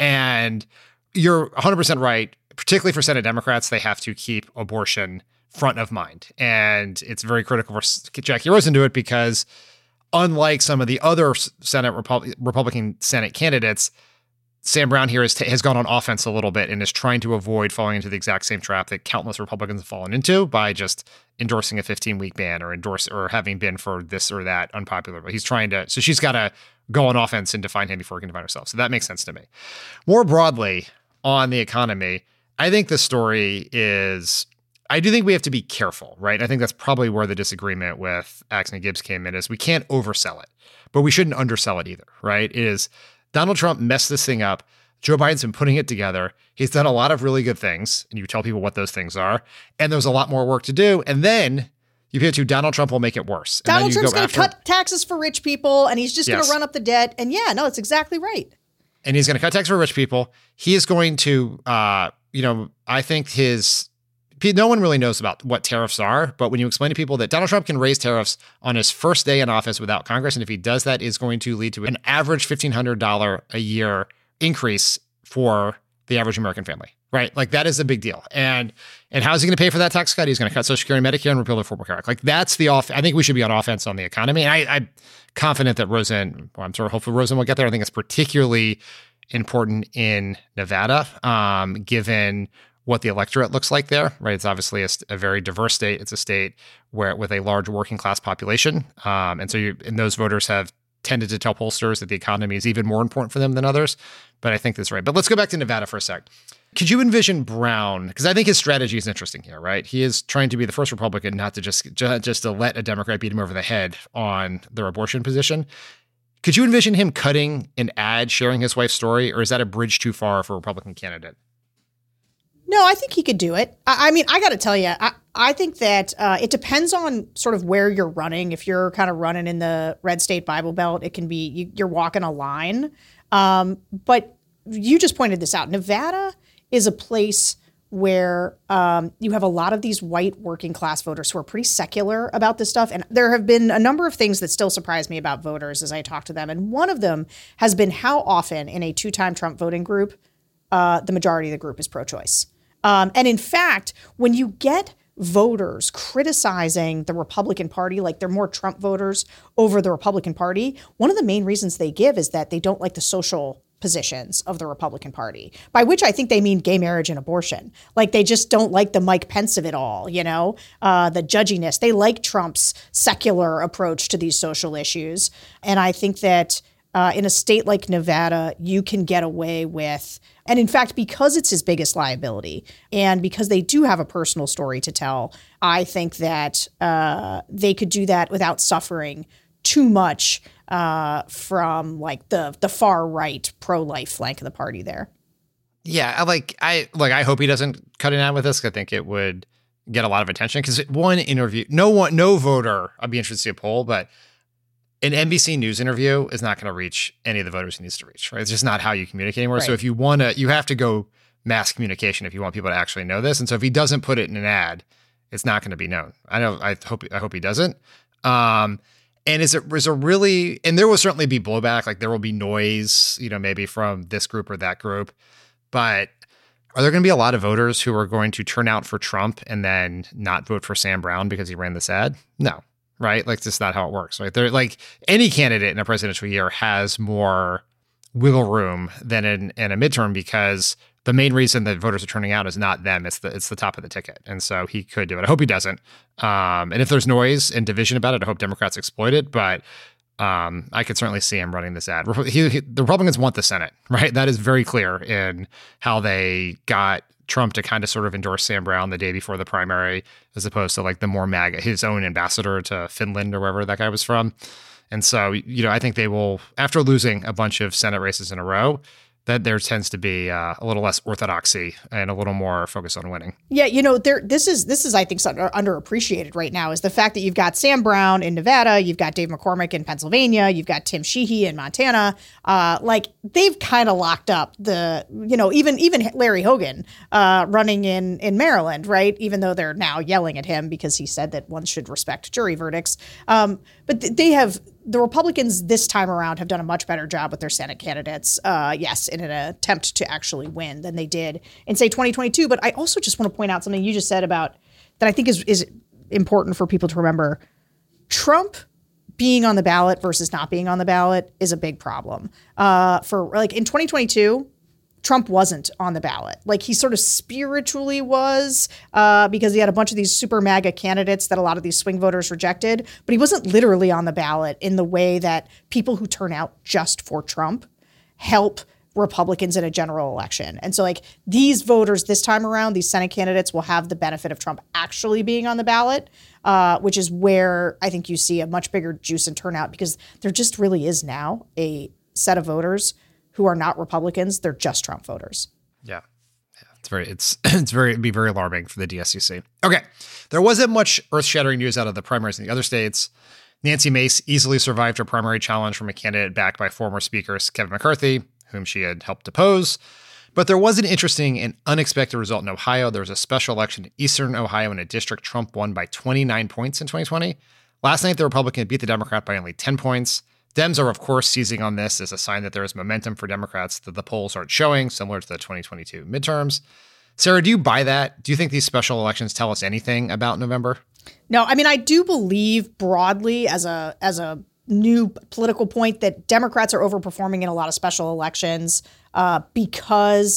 And you're one hundred percent right, particularly for Senate Democrats. They have to keep abortion front of mind. And it's very critical for Jackie Rosen to do it because unlike some of the other Senate Repub- Republican Senate candidates, Sam Brown here has, t- has gone on offense a little bit and is trying to avoid falling into the exact same trap that countless Republicans have fallen into by just endorsing a fifteen week ban or endorse or having been for this or that unpopular. But he's trying to, so she's got to go on offense and define him before he can define herself. So that makes sense to me. More broadly on the economy, I think the story is, I do think we have to be careful, right? I think that's probably where the disagreement with Axe and Gibbs came in is we can't oversell it, but we shouldn't undersell it either, right? It is Donald Trump messed this thing up. Joe Biden's been putting it together. He's done a lot of really good things, and you tell people what those things are. And there's a lot more work to do. And then you get to Donald Trump will make it worse. And Donald Trump's going to cut taxes for rich people, and he's just yes. going to run up the debt. And yeah, no, that's exactly right. And he's going to cut taxes for rich people. He is going to, uh, you know, I think his, no one really knows about what tariffs are, but when you explain to people that Donald Trump can raise tariffs on his first day in office without Congress, and if he does that, is going to lead to an average fifteen hundred dollars a year increase for the average American family, right? Like that is a big deal. And and how is he going to pay for that tax cut? He's going to cut Social Security and Medicare and repeal the Affordable Care Act. Like that's the off. I think we should be on offense on the economy. And I, I'm confident that Rosen, well, I'm sure hopefully Rosen will get there. I think it's particularly important in Nevada, um, given what the electorate looks like there, right? It's obviously a, a very diverse state. It's a state where with a large working class population. Um, and so you, and those voters have tended to tell pollsters that the economy is even more important for them than others. But I think that's right. But let's go back to Nevada for a sec. Could you envision Brown? Because I think his strategy is interesting here, right? He is trying to be the first Republican not to just just to let a Democrat beat him over the head on their abortion position. Could you envision him cutting an ad sharing his wife's story, or is that a bridge too far for a Republican candidate? No, I think he could do it. I, I mean, I got to tell you, I, I think that uh, it depends on sort of where you're running. If you're kind of running in the red state Bible Belt, it can be you, you're walking a line. Um, but you just pointed this out. Nevada is a place where um, you have a lot of these white working class voters who are pretty secular about this stuff. And there have been a number of things that still surprise me about voters as I talk to them. And one of them has been how often in a two-time Trump voting group, uh, the majority of the group is pro-choice. Um, and in fact, when you get voters criticizing the Republican Party, like they're more Trump voters over the Republican Party, one of the main reasons they give is that they don't like the social positions of the Republican Party, by which I think they mean gay marriage and abortion. Like they just don't like the Mike Pence of it all, you know, uh, the judginess. They like Trump's secular approach to these social issues. And I think that uh, in a state like Nevada, you can get away with, and in fact, because it's his biggest liability and because they do have a personal story to tell, I think that uh, they could do that without suffering too much uh, from like the the far right pro-life flank of the party there. Yeah, I like I like I hope he doesn't cut an ad with this, 'cause I think it would get a lot of attention. Because one interview, no one, no voter, I'd be interested to see a poll, but an N B C News interview is not going to reach any of the voters he needs to reach. Right? It's just not how you communicate anymore. Right. So if you want to, you have to go mass communication if you want people to actually know this. And so if he doesn't put it in an ad, it's not going to be known. I know. I hope. I hope he doesn't. Um, And is it is a really, and there will certainly be blowback, like there will be noise, you know, maybe from this group or that group, but are there going to be a lot of voters who are going to turn out for Trump and then not vote for Sam Brown because he ran this ad? No, right? Like, that's not how it works, right? They're like any candidate in a presidential year has more wiggle room than in, in a midterm, because the main reason that voters are turning out is not them. It's the it's the top of the ticket. And so he could do it. I hope he doesn't. Um, and if there's noise and division about it, I hope Democrats exploit it. But um, I could certainly see him running this ad. He, he, the Republicans want the Senate, right? That is very clear in how they got Trump to kind of sort of endorse Sam Brown the day before the primary, as opposed to like the more MAGA, his own ambassador to Finland or wherever that guy was from. And so, you know, I think they will, after losing a bunch of Senate races in a row, that there tends to be uh, a little less orthodoxy and a little more focus on winning. Yeah, you know, there. This is this is I think under, underappreciated right now is the fact that you've got Sam Brown in Nevada, you've got Dave McCormick in Pennsylvania, you've got Tim Sheehy in Montana. Uh, like they've kind of locked up the, you know, even even Larry Hogan uh, running in in Maryland, right? Even though they're now yelling at him because he said that one should respect jury verdicts. Um, but th- they have. The Republicans this time around have done a much better job with their Senate candidates, uh, yes, in an attempt to actually win than they did in, say, twenty twenty-two. But I also just want to point out something you just said about that I think is, is important for people to remember. Trump being on the ballot versus not being on the ballot is a big problem. Uh, for like in twenty twenty-two, Trump wasn't on the ballot. Like he sort of spiritually was uh, because he had a bunch of these super MAGA candidates that a lot of these swing voters rejected, but he wasn't literally on the ballot in the way that people who turn out just for Trump help Republicans in a general election. And so like these voters this time around, these Senate candidates will have the benefit of Trump actually being on the ballot, uh, which is where I think you see a much bigger juice and turnout, because there just really is now a set of voters who are not Republicans. They're just Trump voters. Yeah. yeah it's very, it's, it's very, it'd be very alarming for the D S C C. Okay. There wasn't much earth shattering news out of the primaries in the other states. Nancy Mace easily survived her primary challenge from a candidate backed by former Speaker Kevin McCarthy, whom she had helped depose. But there was an interesting and unexpected result in Ohio. There was a special election in Eastern Ohio in a district Trump won by twenty-nine points in twenty twenty. Last night, the Republican beat the Democrat by only ten points. Dems are, of course, seizing on this as a sign that there is momentum for Democrats that the polls aren't showing, similar to the twenty twenty-two midterms. Sarah, do you buy that? Do you think these special elections tell us anything about November? No, I mean, I do believe broadly as a as a new political point that Democrats are overperforming in a lot of special elections uh, because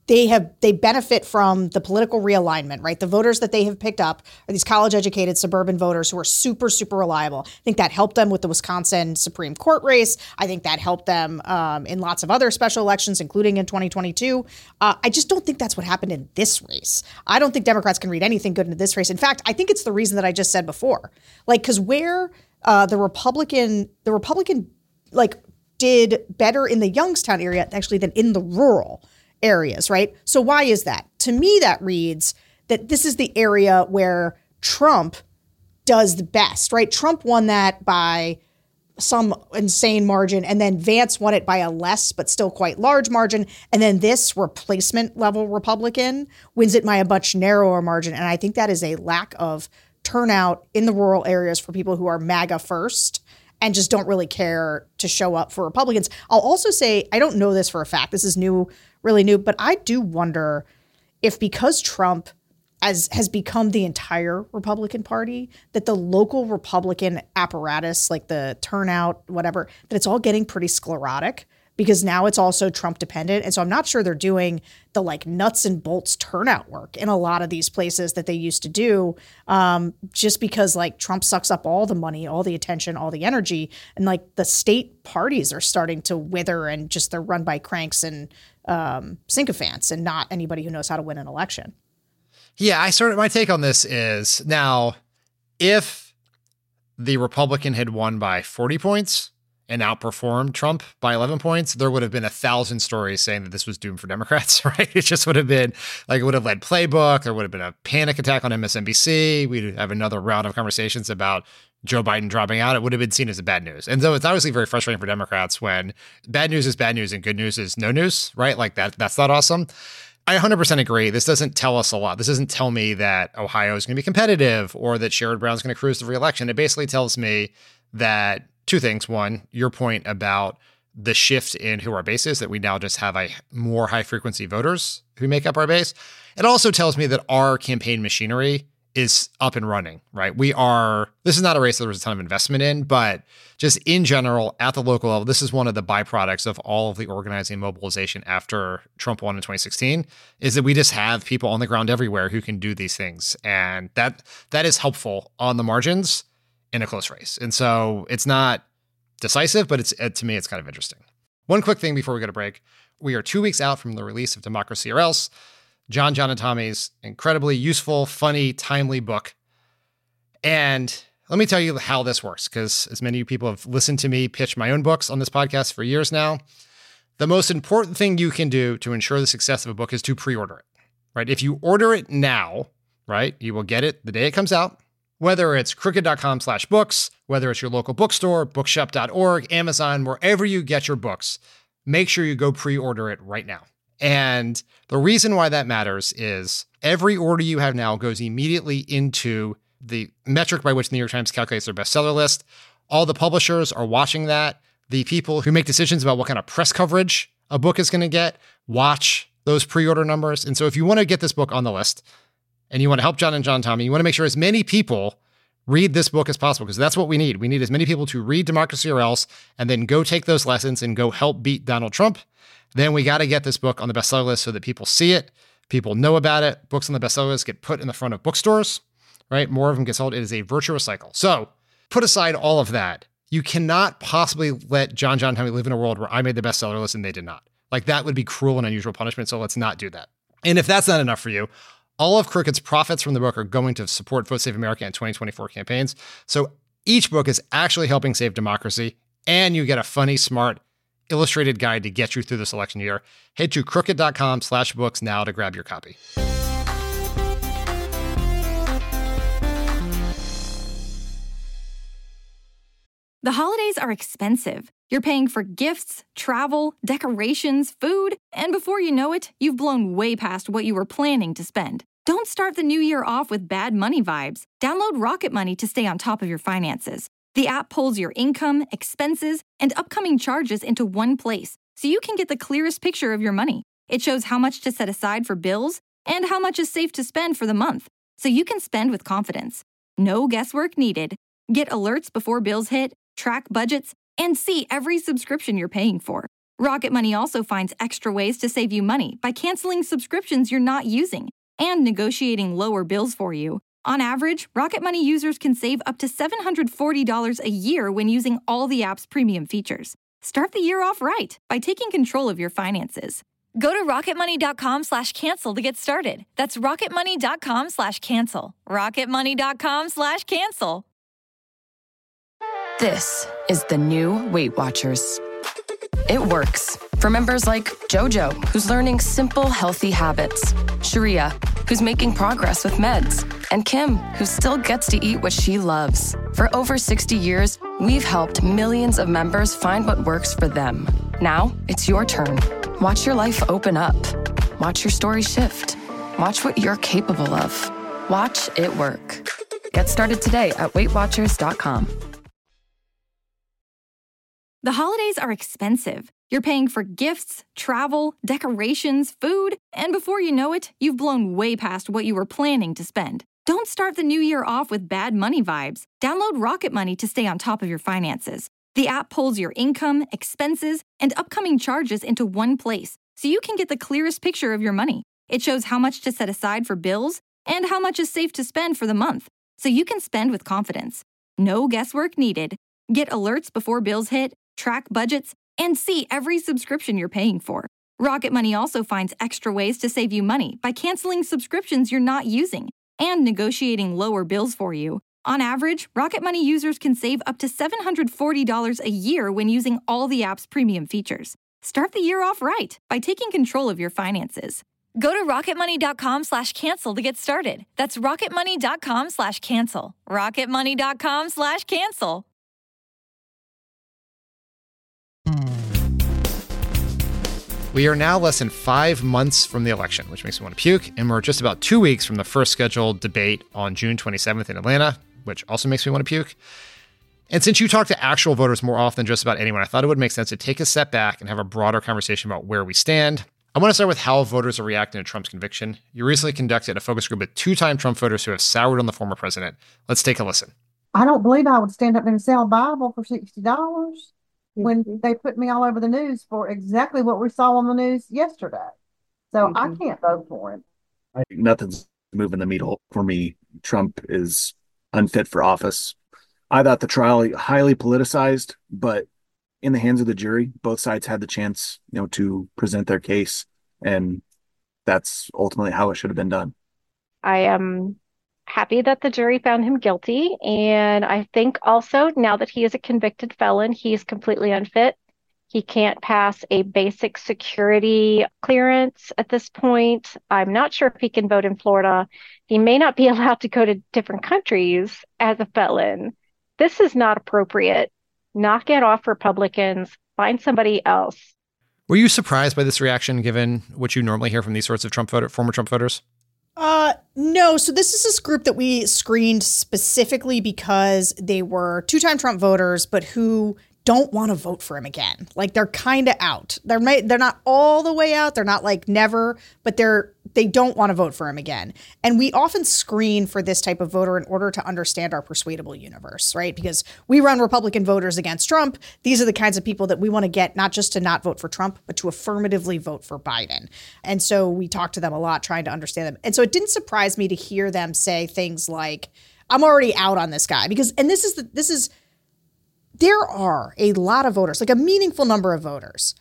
they have they benefit from the political realignment, right? The voters that they have picked up are these college-educated suburban voters who are super, super reliable. I think that helped them with the Wisconsin Supreme Court race. I think that helped them um, in lots of other special elections, including in twenty twenty-two. Uh, I just don't think that's what happened in this race. I don't think Democrats can read anything good into this race. In fact, I think it's the reason that I just said before. Like, because where uh, the Republican, the Republican, like, did better in the Youngstown area actually than in the rural areas, right? So why is that? To me, that reads that this is the area where Trump does the best, right? Trump won that by some insane margin, and then Vance won it by a less but still quite large margin. And then this replacement level Republican wins it by a much narrower margin. And I think that is a lack of turnout in the rural areas for people who are MAGA first and just don't really care to show up for Republicans. I'll also say, I don't know this for a fact. This is new, really new, but I do wonder if because Trump as has become the entire Republican Party, that the local Republican apparatus, like the turnout, whatever, that it's all getting pretty sclerotic because now it's also Trump dependent. And so I'm not sure they're doing the like nuts and bolts turnout work in a lot of these places that they used to do, um, just because like Trump sucks up all the money, all the attention, all the energy. And like the state parties are starting to wither and just they're run by cranks and um, sycophants and not anybody who knows how to win an election. Yeah, I sort of, my take on this is now if the Republican had won by forty points and outperformed Trump by eleven points, there would have been a thousand stories saying that this was doomed for Democrats, right? It just would have been like, it would have led Playbook. There would have been a panic attack on M S N B C. We'd have another round of conversations about Joe Biden dropping out. It would have been seen as a bad news. And so it's obviously very frustrating for Democrats when bad news is bad news and good news is no news, right? Like that, that's not awesome. I one hundred percent agree. This doesn't tell us a lot. This doesn't tell me that Ohio is going to be competitive or that Sherrod Brown is going to cruise the re-election. It basically tells me that two things. One, your point about the shift in who our base is, that we now just have a more high frequency voters who make up our base. It also tells me that our campaign machinery is up and running, right? We are, this is not a race that there was a ton of investment in, but just in general, at the local level, this is one of the byproducts of all of the organizing and mobilization after Trump won in twenty sixteen, is that we just have people on the ground everywhere who can do these things. And that that is helpful on the margins in a close race. And so it's not decisive, but it's to me, it's kind of interesting. One quick thing before we go to break. We are two weeks out from the release of Democracy or Else, John, John, and Tommy's incredibly useful, funny, timely book. And let me tell you how this works, because as many people have listened to me pitch my own books on this podcast for years now, the most important thing you can do to ensure the success of a book is to pre-order it, right? If you order it now, right, you will get it the day it comes out, whether it's crooked.com slash books, whether it's your local bookstore, bookshop dot org, Amazon, wherever you get your books, make sure you go pre-order it right now. And the reason why that matters is every order you have now goes immediately into the metric by which the New York Times calculates their bestseller list. All the publishers are watching that. The people who make decisions about what kind of press coverage a book is going to get watch those pre-order numbers. And so if you want to get this book on the list and you want to help John and John Tommy, you want to make sure as many people read this book as possible, because that's what we need. We need as many people to read Democracy or Else and then go take those lessons and go help beat Donald Trump. Then we got to get this book on the bestseller list so that people see it, people know about it. Books on the bestseller list get put in the front of bookstores, right? More of them get sold. It is a virtuous cycle. So put aside all of that. You cannot possibly let John, John, Tommy live in a world where I made the bestseller list and they did not. Like that would be cruel and unusual punishment. So let's not do that. And if that's not enough for you, all of Crooked's profits from the book are going to support Vote Save America and twenty twenty-four campaigns. So each book is actually helping save democracy, and you get a funny, smart, illustrated guide to get you through this election year. Head to crooked.com slash books now to grab your copy. The holidays are expensive. You're paying for gifts, travel, decorations, food, and before you know it, you've blown way past what you were planning to spend. Don't start the new year off with bad money vibes. Download Rocket Money to stay on top of your finances. The app pulls your income, expenses, and upcoming charges into one place, so you can get the clearest picture of your money. It shows how much to set aside for bills and how much is safe to spend for the month, so you can spend with confidence. No guesswork needed. Get alerts before bills hit, track budgets, and see every subscription you're paying for. Rocket Money also finds extra ways to save you money by canceling subscriptions you're not using and negotiating lower bills for you. On average, Rocket Money users can save up to seven hundred forty dollars a year when using all the app's premium features. Start the year off right by taking control of your finances. Go to rocketmoney.com slash cancel to get started. That's rocketmoney.com slash cancel. rocketmoney.com slash cancel. This is the new Weight Watchers. It works for members like JoJo, who's learning simple, healthy habits, Sharia, who's making progress with meds, and Kim, who still gets to eat what she loves. For over sixty years, we've helped millions of members find what works for them. Now, it's your turn. Watch your life open up. Watch your story shift. Watch what you're capable of. Watch it work. Get started today at weight watchers dot com. The holidays are expensive. You're paying for gifts, travel, decorations, food, and before you know it, you've blown way past what you were planning to spend. Don't start the new year off with bad money vibes. Download Rocket Money to stay on top of your finances. The app pulls your income, expenses, and upcoming charges into one place, so you can get the clearest picture of your money. It shows how much to set aside for bills and how much is safe to spend for the month, so you can spend with confidence. No guesswork needed. Get alerts before bills hit, track budgets, and see every subscription you're paying for. Rocket Money also finds extra ways to save you money by canceling subscriptions you're not using and negotiating lower bills for you. On average, Rocket Money users can save up to seven hundred forty dollars a year when using all the app's premium features. Start the year off right by taking control of your finances. Go to rocketmoney.com slash cancel to get started. That's rocketmoney.com slash cancel. rocketmoney.com slash cancel. We are now less than five months from the election, which makes me want to puke, and we're just about two weeks from the first scheduled debate on June twenty-seventh in Atlanta, which also makes me want to puke. And since you talk to actual voters more often than just about anyone, I thought it would make sense to take a step back and have a broader conversation about where we stand. I want to start with how voters are reacting to Trump's conviction. You recently conducted a focus group with two-time Trump voters who have soured on the former president. Let's take a listen. I don't believe I would stand up and sell a Bible for sixty dollars when they put me all over the news for exactly what we saw on the news yesterday. So mm-hmm. I can't vote for him. I think nothing's moving the needle for me. Trump is unfit for office. I thought the trial highly politicized, but in the hands of the jury, both sides had the chance, you know, to present their case, and that's ultimately how it should have been done. I am happy that the jury found him guilty, and I think also now that he is a convicted felon, he's completely unfit. He can't pass a basic security clearance at this point. I'm not sure if he can vote in Florida. He may not be allowed to go to different countries as a felon. This is not appropriate. Knock it off, Republicans. Find somebody else. Were you surprised by this reaction, given what you normally hear from these sorts of Trump voter, former Trump voters? Uh, no. So this is this group that we screened specifically because they were two-time Trump voters, but who don't want to vote for him again. Like they're kind of out. They're they're not all the way out. They're not like never, but they're they don't want to vote for him again. And we often screen for this type of voter in order to understand our persuadable universe, right? Because we run Republican voters against Trump. These are the kinds of people that we want to get not just to not vote for Trump, but to affirmatively vote for Biden. And so we talk to them a lot, trying to understand them. And so it didn't surprise me to hear them say things like, "I'm already out on this guy," because and this is the, this is. There are a lot of voters, like a meaningful number of voters,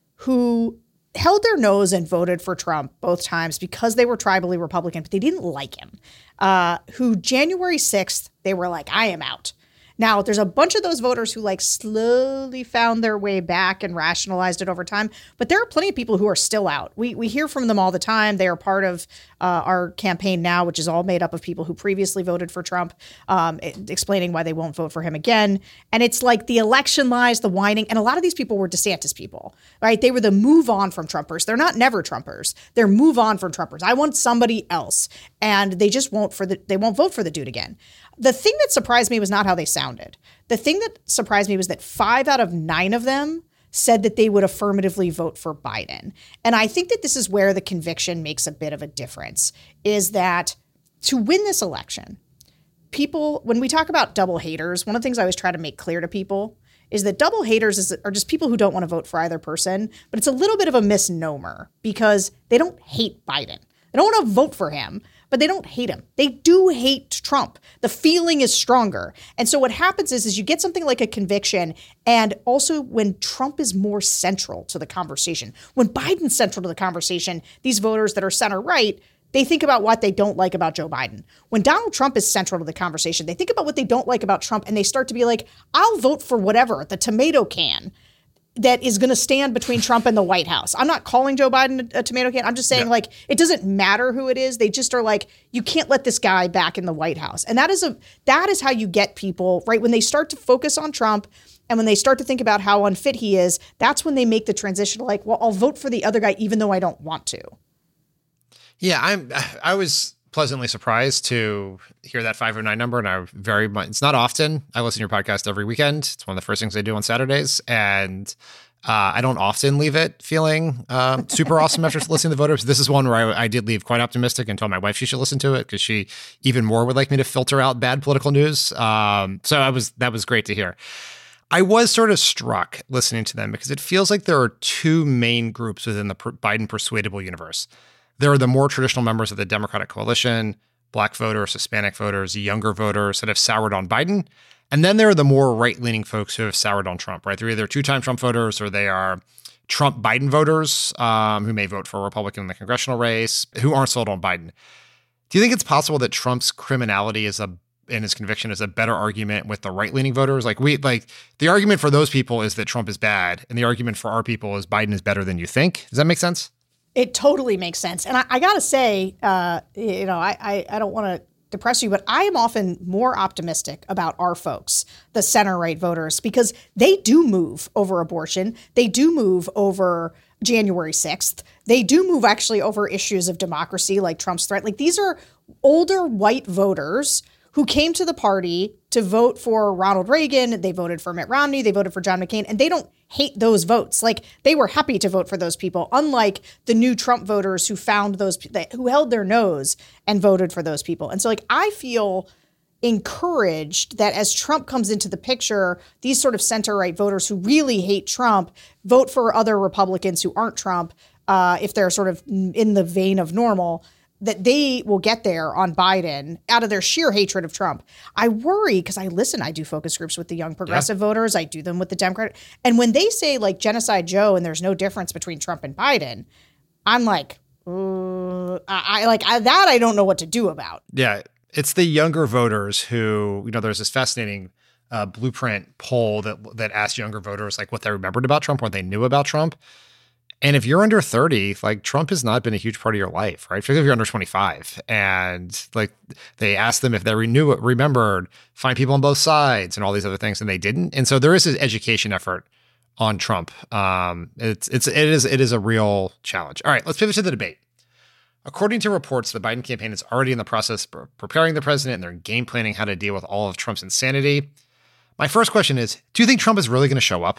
who held their nose and voted for Trump both times because they were tribally Republican, but they didn't like him, uh, who January sixth, they were like, I am out. Now, there's a bunch of those voters who like slowly found their way back and rationalized it over time. But there are plenty of people who are still out. We we hear from them all the time. They are part of uh, our campaign now, which is all made up of people who previously voted for Trump, um, it, explaining why they won't vote for him again. And it's like the election lies, the whining. And a lot of these people were DeSantis people, right? They were the move on from Trumpers. They're not never Trumpers. They're move on from Trumpers. I want somebody else. And they just won't for the they won't vote for the dude again. The thing that surprised me was not how they sounded. The thing that surprised me was that five out of nine of them said that they would affirmatively vote for Biden. And I think that this is where the conviction makes a bit of a difference, is that to win this election, people, when we talk about double haters, one of the things I always try to make clear to people is that double haters is, are just people who don't want to vote for either person. But it's a little bit of a misnomer because they don't hate Biden. They don't want to vote for him, but they don't hate him. They do hate Trump. The feeling is stronger. And so what happens is, is you get something like a conviction, and also when Trump is more central to the conversation, when Biden's central to the conversation, these voters that are center-right, they think about what they don't like about Joe Biden. When Donald Trump is central to the conversation, they think about what they don't like about Trump, and they start to be like, I'll vote for whatever, the tomato can that is going to stand between Trump and the White House. I'm not calling Joe Biden a, a tomato can. I'm just saying, yeah. like, it doesn't matter who it is. They just are like, you can't let this guy back in the White House. And that is a that is how you get people, right? When they start to focus on Trump and when they start to think about how unfit he is, that's when they make the transition to like, well, I'll vote for the other guy even though I don't want to. Yeah, I'm. I was pleasantly surprised to hear that five oh nine number, and I very much. It's not often. I listen to your podcast every weekend. It's one of the first things I do on Saturdays, and uh, I don't often leave it feeling uh, super awesome after listening to the voters. This is one where I, I did leave quite optimistic and told my wife she should listen to it because she even more would like me to filter out bad political news. Um, so I was that was great to hear. I was sort of struck listening to them because it feels like there are two main groups within the Biden persuadable universe. There are the more traditional members of the Democratic coalition, Black voters, Hispanic voters, younger voters that have soured on Biden. And then there are the more right-leaning folks who have soured on Trump, right? They're either two-time Trump voters or they are Trump-Biden voters um, who may vote for a Republican in the congressional race, who aren't sold on Biden. Do you think it's possible that Trump's criminality is a and his conviction is a better argument with the right-leaning voters? Like we like the argument for those people is that Trump is bad, and the argument for our people is Biden is better than you think. Does that make sense? It totally makes sense. And I, I got to say, uh, you know, I, I, I don't want to depress you, but I am often more optimistic about our folks, the center-right voters, because they do move over abortion. They do move over January sixth. They do move actually over issues of democracy like Trump's threat. Like these are older white voters who came to the party to vote for Ronald Reagan. They voted for Mitt Romney. They voted for John McCain. And they don't hate those votes. Like they were happy to vote for those people, unlike the new Trump voters who found those, who held their nose and voted for those people. And so like, I feel encouraged that as Trump comes into the picture, these sort of center-right voters who really hate Trump vote for other Republicans who aren't Trump, uh, if they're sort of in the vein of normal, that they will get there on Biden out of their sheer hatred of Trump. I worry because I listen, I do focus groups with the young progressive yeah. voters. I do them with the Democrat. And when they say like Genocide Joe and there's no difference between Trump and Biden, I'm like, uh, I, I like I, that I don't know what to do about. Yeah, it's the younger voters who, you know, there's this fascinating uh, Blueprint poll that that asked younger voters like what they remembered about Trump, what they knew about Trump. And if you're under thirty, like Trump has not been a huge part of your life, right? Particularly if you're under twenty-five. And like they asked them if they renew it, remembered, find people on both sides and all these other things, and they didn't. And so there is an education effort on Trump. Um, it's it's it is it is a real challenge. All right, let's pivot to the debate. According to reports, the Biden campaign is already in the process of preparing the president and they're game planning how to deal with all of Trump's insanity. My first question is, do you think Trump is really going to show up?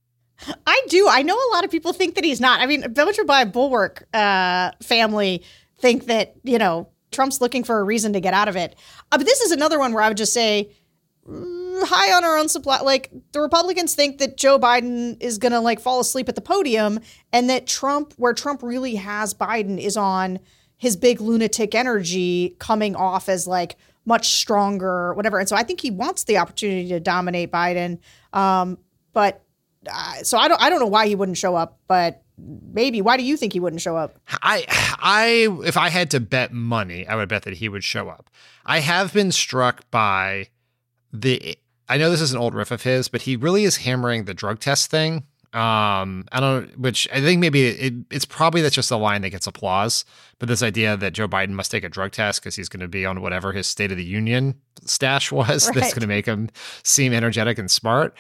I do. I know a lot of people think that he's not. I mean, a bunch of my Bulwark uh, family think that, you know, Trump's looking for a reason to get out of it. Uh, but this is another one where I would just say, mm, high on our own supply. Like, the Republicans think that Joe Biden is going to, like, fall asleep at the podium and that Trump, where Trump really has Biden, is on his big lunatic energy coming off as, like, much stronger, whatever. And so I think he wants the opportunity to dominate Biden. Um, but Uh, so I don't I don't know why he wouldn't show up, but maybe. Why do you think he wouldn't show up? I I if I had to bet money, I would bet that he would show up. I have been struck by the I know this is an old riff of his, but he really is hammering the drug test thing. Um, I don't which I think maybe it, it's probably that's just a line that gets applause, but this idea that Joe Biden must take a drug test because he's going to be on whatever his State of the Union stash was, right. That's going to make him seem energetic and smart.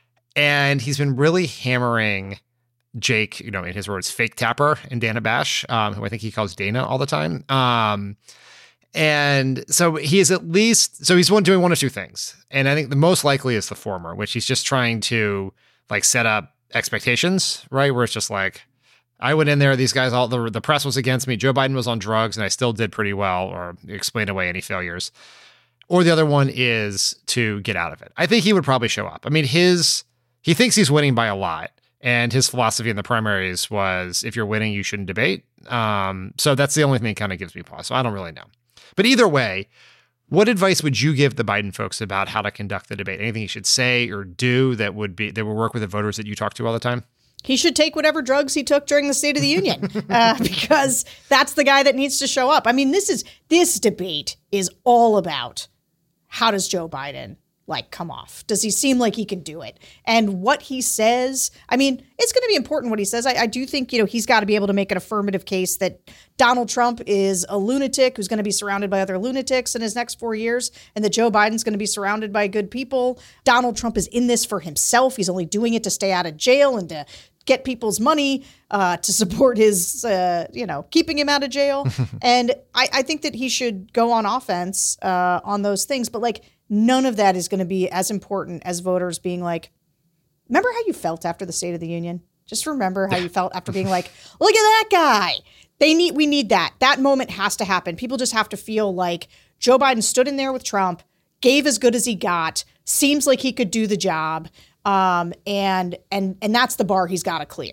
And he's been really hammering Jake, you know, in his words, fake Tapper and Dana Bash, um, who I think he calls Dana all the time. Um, and so he is at least, so he's one doing one of two things. And I think the most likely is the former, which he's just trying to like set up expectations, right? Where it's just like, I went in there, these guys, all the, the press was against me. Joe Biden was on drugs and I still did pretty well, or explain away any failures. Or the other one is to get out of it. I think he would probably show up. I mean, his he thinks he's winning by a lot. And his philosophy in the primaries was, if you're winning, you shouldn't debate. Um, so that's the only thing that kind of gives me pause. So I don't really know. But either way, what advice would you give the Biden folks about how to conduct the debate? Anything he should say or do that would be that would work with the voters that you talk to all the time? He should take whatever drugs he took during the State of the Union, uh, because that's the guy that needs to show up. I mean, this is this debate is all about how does Joe Biden like come off? Does he seem like he can do it? And what he says, I mean, it's going to be important what he says. I, I do think, you know, he's got to be able to make an affirmative case that Donald Trump is a lunatic who's going to be surrounded by other lunatics in his next four years, and that Joe Biden's going to be surrounded by good people. Donald Trump is in this for himself. He's only doing it to stay out of jail and to get people's money uh, to support his, uh, you know, keeping him out of jail. And I, I think that he should go on offense uh, on those things. But like, none of that is going to be as important as voters being like, remember how you felt after the State of the Union? Just remember how you felt after being like, look at that guy. They need, we need that. That moment has to happen. People just have to feel like Joe Biden stood in there with Trump, gave as good as he got, seems like he could do the job. Um, and, and, and that's the bar he's got to clear.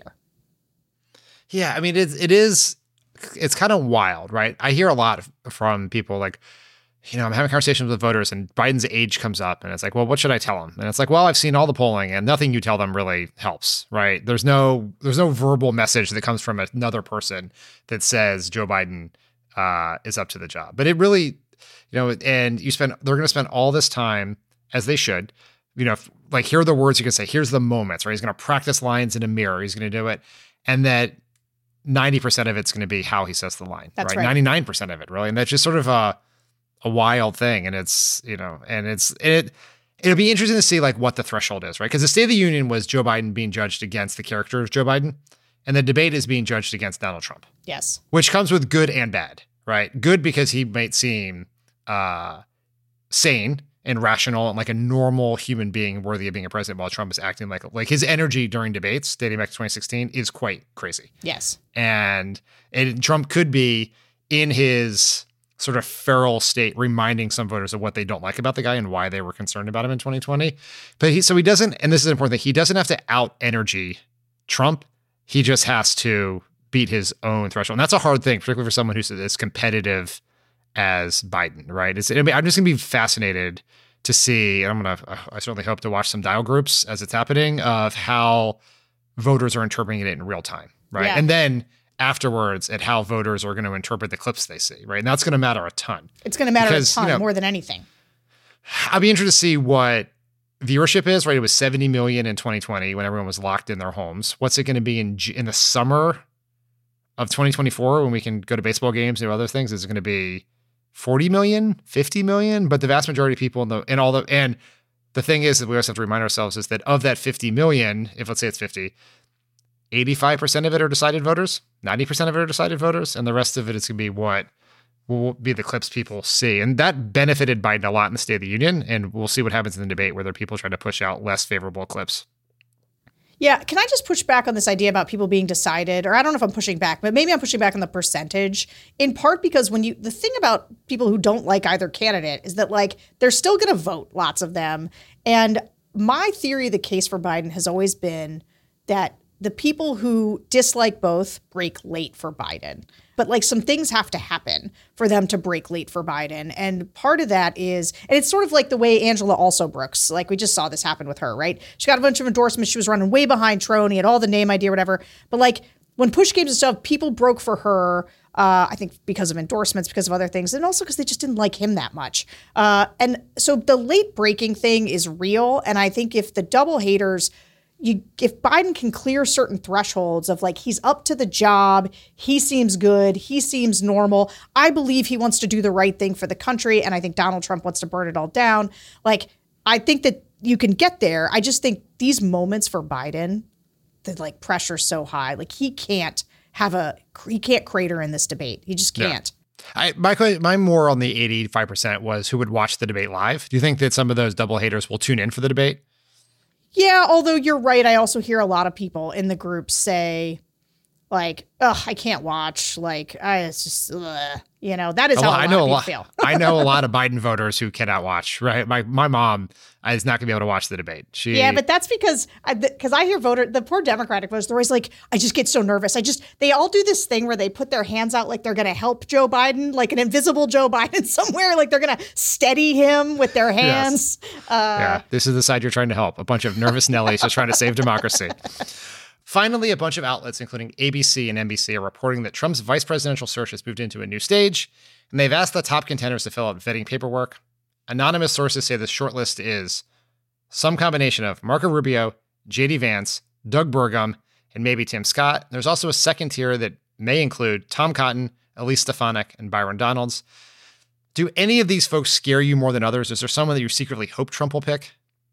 Yeah. I mean, it, it is, it's kind of wild, right? I hear a lot from people like, you know, I'm having conversations with voters and Biden's age comes up and it's like, well, what should I tell them? And it's like, well, I've seen all the polling and nothing you tell them really helps, right? There's no, there's no verbal message that comes from another person that says Joe Biden uh, is up to the job. But it really, you know, and you spend, they're going to spend all this time, as they should, you know, like, here are the words you can say, here's the moments, right? He's going to practice lines in a mirror. He's going to do it. And that ninety percent of it's going to be how he says the line, That's right? right. ninety-nine percent of it, really. And that's just sort of a, a wild thing. And it's, you know, and it's, it, it'll be interesting to see like what the threshold is, right? Because the State of the Union was Joe Biden being judged against the character of Joe Biden. And the debate is being judged against Donald Trump. Yes. Which comes with good and bad, right? Good because he might seem uh, sane and rational and like a normal human being worthy of being a president, while Trump is acting like, like his energy during debates dating back to twenty sixteen is quite crazy. Yes. And it, Trump could be in his sort of feral state, reminding some voters of what they don't like about the guy and why they were concerned about him in twenty twenty. But he, so he doesn't, and this is an important thing, he doesn't have to out energy Trump. He just has to beat his own threshold. And that's a hard thing, particularly for someone who's as competitive as Biden, right? It's, I mean, I'm just gonna be fascinated to see, and I'm gonna, I certainly hope to watch some dial groups as it's happening, of how voters are interpreting it in real time, right? Yeah. And then afterwards at how voters are going to interpret the clips they see, right? And that's going to matter a ton. It's going to matter Because, a ton you know, more than anything. I'll be interested to see what viewership is, right? It was seventy million in twenty twenty when everyone was locked in their homes. What's it going to be in in the summer of twenty twenty-four when we can go to baseball games and other things? Is it going to be forty million, fifty million? But the vast majority of people in the, and all the, and the thing is that we also have to remind ourselves is that of that fifty million, if let's say it's fifty, eighty-five percent of it are decided voters, ninety percent of it are decided voters, and the rest of it is going to be what will be the clips people see. And that benefited Biden a lot in the State of the Union, and we'll see what happens in the debate, whether people try to push out less favorable clips. Yeah, can I just push back on this idea about people being decided? Or I don't know if I'm pushing back, but maybe I'm pushing back on the percentage, in part because when you, the thing about people who don't like either candidate is that like they're still going to vote, lots of them. And my theory of the case for Biden has always been that the people who dislike both break late for Biden. But like some things have to happen for them to break late for Biden. And part of that is, and it's sort of like the way Angela Alsobrooks, like we just saw this happen with her, right? She got a bunch of endorsements. She was running way behind Trone. He had all the name idea, whatever. But like when push came to stuff, people broke for her, uh, I think because of endorsements, because of other things, and also because they just didn't like him that much. Uh, and so the late breaking thing is real. And I think if the double haters, You, if Biden can clear certain thresholds of like, he's up to the job, he seems good, he seems normal, I believe he wants to do the right thing for the country, and I think Donald Trump wants to burn it all down. Like, I think that you can get there. I just think these moments for Biden, the like pressure's so high, like he can't have a, he can't crater in this debate. He just can't. Yeah. I, my, my more on the eighty-five percent was who would watch the debate live. Do you think that some of those double haters will tune in for the debate? Yeah, although you're right. I also hear a lot of people in the group say, Like, ugh, I can't watch. Like, I it's just, ugh. You know, that is A how lot- a I lot know of a people lot. feel. I know a lot of Biden voters who cannot watch. Right, my my mom is not going to be able to watch the debate. She, Yeah, but that's because because I, I hear voter the poor Democratic voters. They're always like, I just get so nervous. I just they all do this thing where they put their hands out like they're going to help Joe Biden, like an invisible Joe Biden somewhere, like they're going to steady him with their hands. Yes. Uh, yeah, this is the side you're trying to help. A bunch of nervous Nellies just trying to save democracy. Finally, a bunch of outlets, including A B C and N B C, are reporting that Trump's vice presidential search has moved into a new stage, and they've asked the top contenders to fill out vetting paperwork. Anonymous sources say the shortlist is some combination of Marco Rubio, J D Vance, Doug Burgum, and maybe Tim Scott. There's also a second tier that may include Tom Cotton, Elise Stefanik, and Byron Donalds. Do any of these folks scare you more than others? Is there someone that you secretly hope Trump will pick?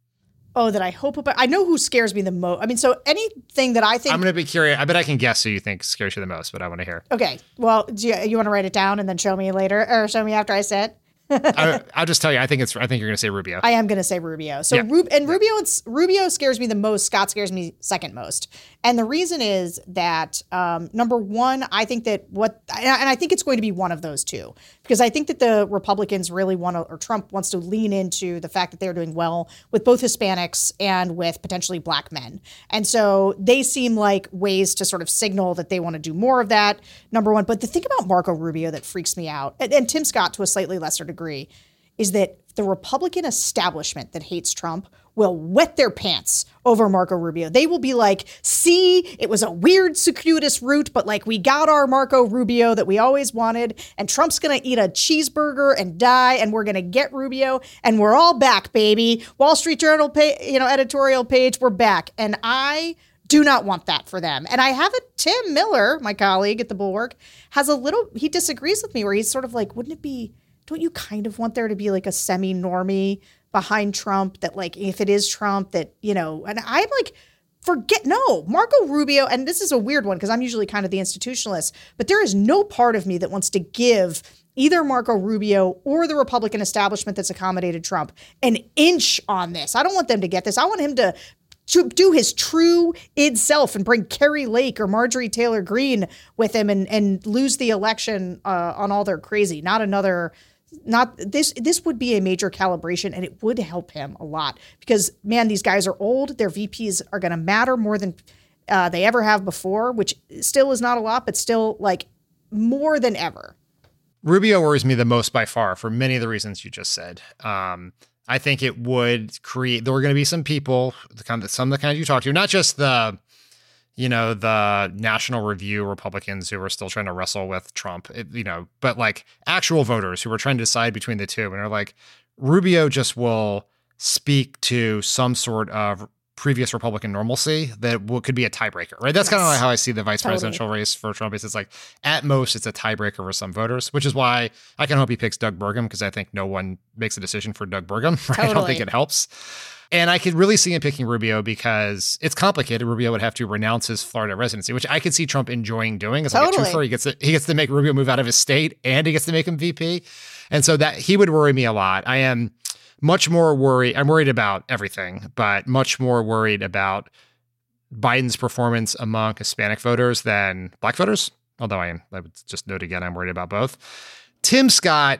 Oh, that I hope about. I know who scares me the most. I mean, so anything that I think. I'm going to be curious. I bet I can guess who you think scares you the most, but I want to hear. Okay. Well, do you, you want to write it down and then show me later or show me after I say it? I, I'll just tell you. I think it's. I think you're going to say Rubio. I am going to say Rubio. So Yeah. Rub- and Rubio, it's, Rubio scares me the most. Scott scares me second most. And the reason is that um, number one, I think that what, and I think it's going to be one of those two, because I think that the Republicans really want to, or Trump wants to lean into the fact that they're doing well with both Hispanics and with potentially black men. And so they seem like ways to sort of signal that they want to do more of that. Number one. But the thing about Marco Rubio that freaks me out, and, and Tim Scott to a slightly lesser degree, is that the Republican establishment that hates Trump will wet their pants over Marco Rubio. They will be like, see, it was a weird, circuitous route, but like we got our Marco Rubio that we always wanted, and Trump's going to eat a cheeseburger and die, and we're going to get Rubio, and we're all back, baby. Wall Street Journal, pay, you know, editorial page, we're back. And I do not want that for them. And I have a Tim Miller, my colleague at the Bulwark, has a little, he disagrees with me where he's sort of like, wouldn't it be, don't you kind of want there to be like a semi-normie behind Trump that like, if it is Trump that, you know, and I'm like, forget, no, Marco Rubio, and this is a weird one because I'm usually kind of the institutionalist, but there is no part of me that wants to give either Marco Rubio or the Republican establishment that's accommodated Trump an inch on this. I don't want them to get this. I want him to to do his true id self and bring Kerry Lake or Marjorie Taylor Greene with him and, and lose the election uh, on all their crazy. Not another, not this, this would be a major calibration and it would help him a lot because, man, these guys are old. Their V Ps are going to matter more than uh, they ever have before, which still is not a lot, but still like more than ever. Rubio worries me the most by far for many of the reasons you just said. Um, I think it would create, there were going to be some people, the kind of, some of the kind you talked to, not just the, you know, the National Review Republicans who were still trying to wrestle with Trump, it, you know, but like actual voters who were trying to decide between the two and are like, Rubio just will speak to some sort of previous Republican normalcy that will, could be a tiebreaker, right? That's yes. kind of like how I see the vice totally. presidential race for Trump. Is it's like at most it's a tiebreaker for some voters, which is why I can hope he picks Doug Burgum because I think no one makes a decision for Doug Burgum. Right? Totally. I don't think it helps. And I could really see him picking Rubio because it's complicated. Rubio would have to renounce his Florida residency, which I could see Trump enjoying doing. It's totally. like a twofer. He gets to, he gets to make Rubio move out of his state and he gets to make him V P. And so that he would worry me a lot. I am much more worried. I'm worried about everything, but much more worried about Biden's performance among Hispanic voters than black voters. Although I am, I would just note again, I'm worried about both. Tim Scott,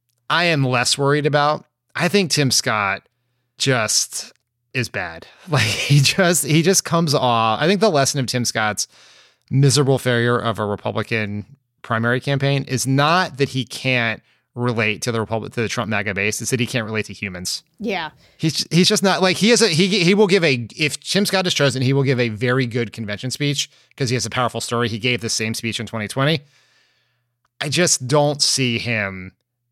I am less worried about. I think Tim Scott just is bad. Like he just, he just comes off. I think the lesson of Tim Scott's miserable failure of a Republican primary campaign is not that he can't relate to the Republic, to the Trump MAGA base, is that he can't relate to humans. Yeah. He's he's just not like he has a he he will give a if Tim Scott is chosen, he will give a very good convention speech because he has a powerful story. He gave the same speech in twenty twenty. I just don't see him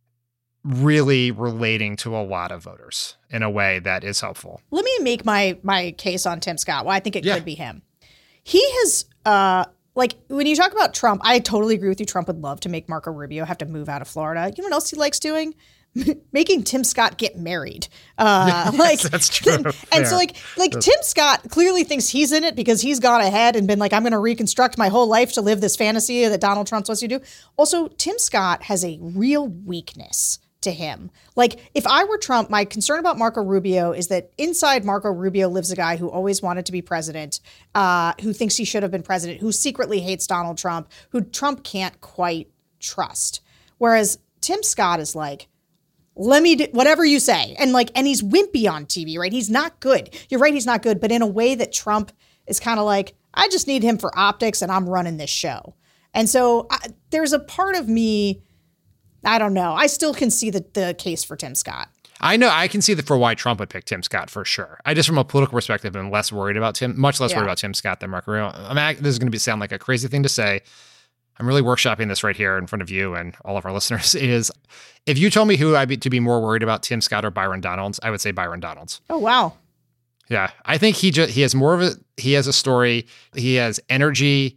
really relating to a lot of voters in a way that is helpful. Let me make my my case on Tim Scott. Why I think it yeah. could be him. He has uh Like, when you talk about Trump, I totally agree with you. Trump would love to make Marco Rubio have to move out of Florida. You know what else he likes doing? Making Tim Scott get married. Uh, yes, like that's true. And Fair. so, like, like Tim Scott clearly thinks he's in it because he's gone ahead and been like, I'm going to reconstruct my whole life to live this fantasy that Donald Trump wants you to do. Also, Tim Scott has a real weakness to him. Like, if I were Trump, my concern about Marco Rubio is that inside Marco Rubio lives a guy who always wanted to be president, uh, who thinks he should have been president, who secretly hates Donald Trump, who Trump can't quite trust. Whereas Tim Scott is like, let me do whatever you say. And like, and he's wimpy on T V, right? He's not good. You're right, he's not good, but in a way that Trump is kind of like, I just need him for optics and I'm running this show. And so I, there's a part of me, I don't know. I still can see the, the case for Tim Scott. I know I can see that for why Trump would pick Tim Scott for sure. I just, from a political perspective, am less worried about Tim, much less yeah. worried about Tim Scott than Marco Rubio. I mean, this is going to be sound like a crazy thing to say. I'm really workshopping this right here in front of you and all of our listeners. Is if you told me who I'd be to be more worried about, Tim Scott or Byron Donalds, I would say Byron Donalds. Oh wow. Yeah, I think he just he has more of a he has a story. He has energy.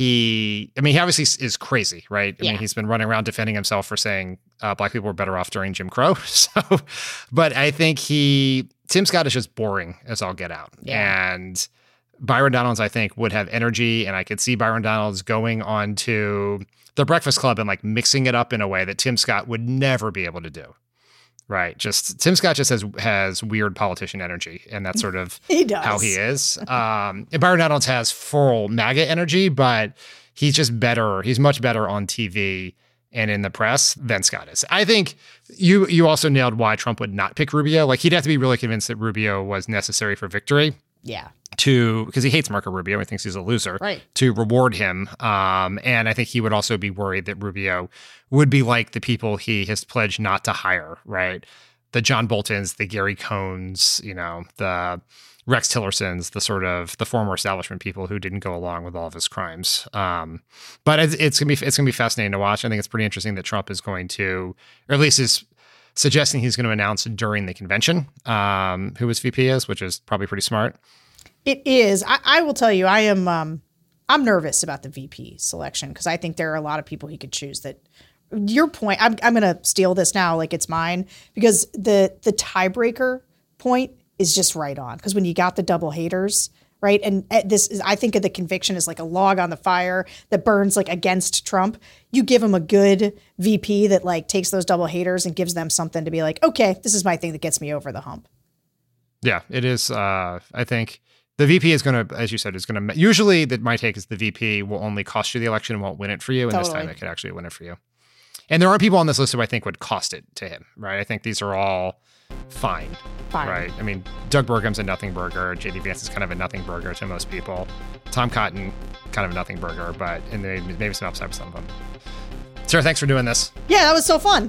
He, I mean, he obviously is crazy, right? I yeah. mean, he's been running around defending himself for saying uh, black people were better off during Jim Crow. So, but I think he, Tim Scott is just boring as all get out. Yeah. And Byron Donalds, I think, would have energy. And I could see Byron Donalds going on to the Breakfast Club and like mixing it up in a way that Tim Scott would never be able to do. Right. Just Tim Scott just has has weird politician energy, and that's sort of he does. how he is. Um, and Byron Donalds has full MAGA energy, but he's just better. He's much better on T V and in the press than Scott is. I think you you also nailed why Trump would not pick Rubio. Like, he'd have to be really convinced that Rubio was necessary for victory. Yeah. To because he hates Marco Rubio, he thinks he's a loser. Right. To reward him, um, and I think he would also be worried that Rubio would be like the people he has pledged not to hire. Right, the John Boltons, the Gary Cohns, you know, the Rex Tillersons, the sort of the former establishment people who didn't go along with all of his crimes. Um, but it's, it's gonna be it's gonna be fascinating to watch. I think it's pretty interesting that Trump is going to, or at least is suggesting he's going to announce during the convention um, who his V P is, which is probably pretty smart. It is. I, I will tell you, I am. Um, I'm nervous about the V P selection because I think there are a lot of people he could choose. That your point. I'm. I'm going to steal this now, like it's mine, because the the tiebreaker point is just right on. Because when you got the double haters, right, and this is, I think of the conviction as like a log on the fire that burns like against Trump. You give him a good V P that like takes those double haters and gives them something to be like, okay, this is my thing that gets me over the hump. Yeah, it is. Uh, I think. The V P is going to, as you said, is going to, usually that my take is the V P will only cost you the election and won't win it for you. And totally. This time it could actually win it for you. And there aren't people on this list who I think would cost it to him, right? I think these are all fine, fine. right? I mean, Doug Burgum's a nothing burger. J D Vance is kind of a nothing burger to most people. Tom Cotton, kind of a nothing burger, but and maybe some upside with some of them. Sarah, thanks for doing this. Yeah, that was so fun.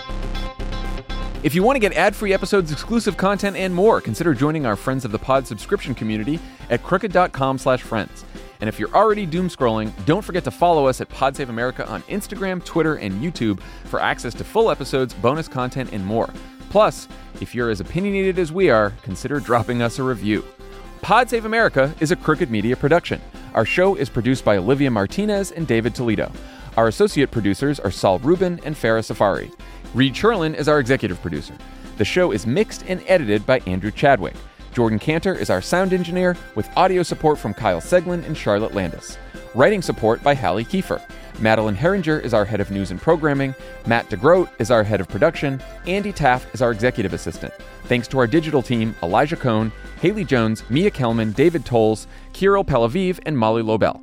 If you want to get ad-free episodes, exclusive content, and more, consider joining our Friends of the Pod subscription community at crooked.com slash friends. And if you're already doom scrolling, don't forget to follow us at Pod Save America on Instagram, Twitter, and YouTube for access to full episodes, bonus content, and more. Plus, if you're as opinionated as we are, consider dropping us a review. Pod Save America is a Crooked Media production. Our show is produced by Olivia Martinez and David Toledo. Our associate producers are Saul Rubin and Farah Safari. Reed Sherlin is our executive producer. The show is mixed and edited by Andrew Chadwick. Jordan Cantor is our sound engineer, with audio support from Kyle Seglin and Charlotte Landis. Writing support by Hallie Kiefer. Madeline Herringer is our head of news and programming. Matt DeGroat is our head of production. Andy Taft is our executive assistant. Thanks to our digital team, Elijah Cohn, Haley Jones, Mia Kelman, David Tolles, Kirill Pelaviv, and Molly Lobel.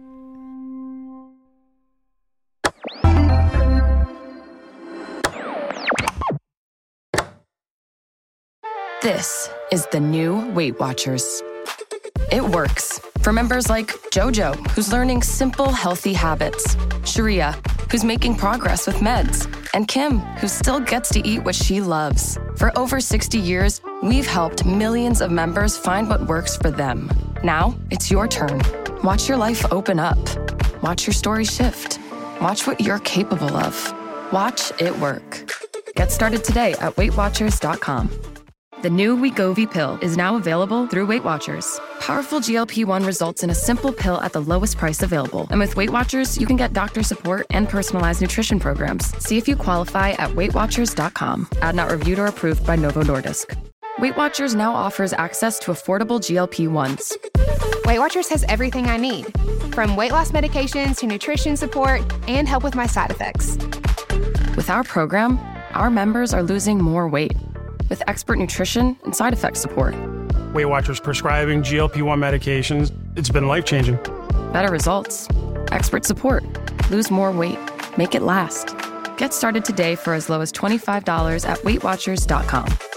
This is the new Weight Watchers. It works for members like JoJo, who's learning simple, healthy habits, Sharia, who's making progress with meds, and Kim, who still gets to eat what she loves. For over sixty years, we've helped millions of members find what works for them. Now, it's your turn. Watch your life open up. Watch your story shift. Watch what you're capable of. Watch it work. Get started today at weight watchers dot com. The new Wegovy pill is now available through Weight Watchers. Powerful G L P one results in a simple pill at the lowest price available. And with Weight Watchers, you can get doctor support and personalized nutrition programs. See if you qualify at weight watchers dot com. Ad not reviewed or approved by Novo Nordisk. Weight Watchers now offers access to affordable G L P ones. Weight Watchers has everything I need, from weight loss medications to nutrition support and help with my side effects. With our program, our members are losing more weight with expert nutrition and side effect support. Weight Watchers prescribing G L P one medications. It's been life-changing. Better results. Expert support. Lose more weight. Make it last. Get started today for as low as twenty-five dollars at weight watchers dot com.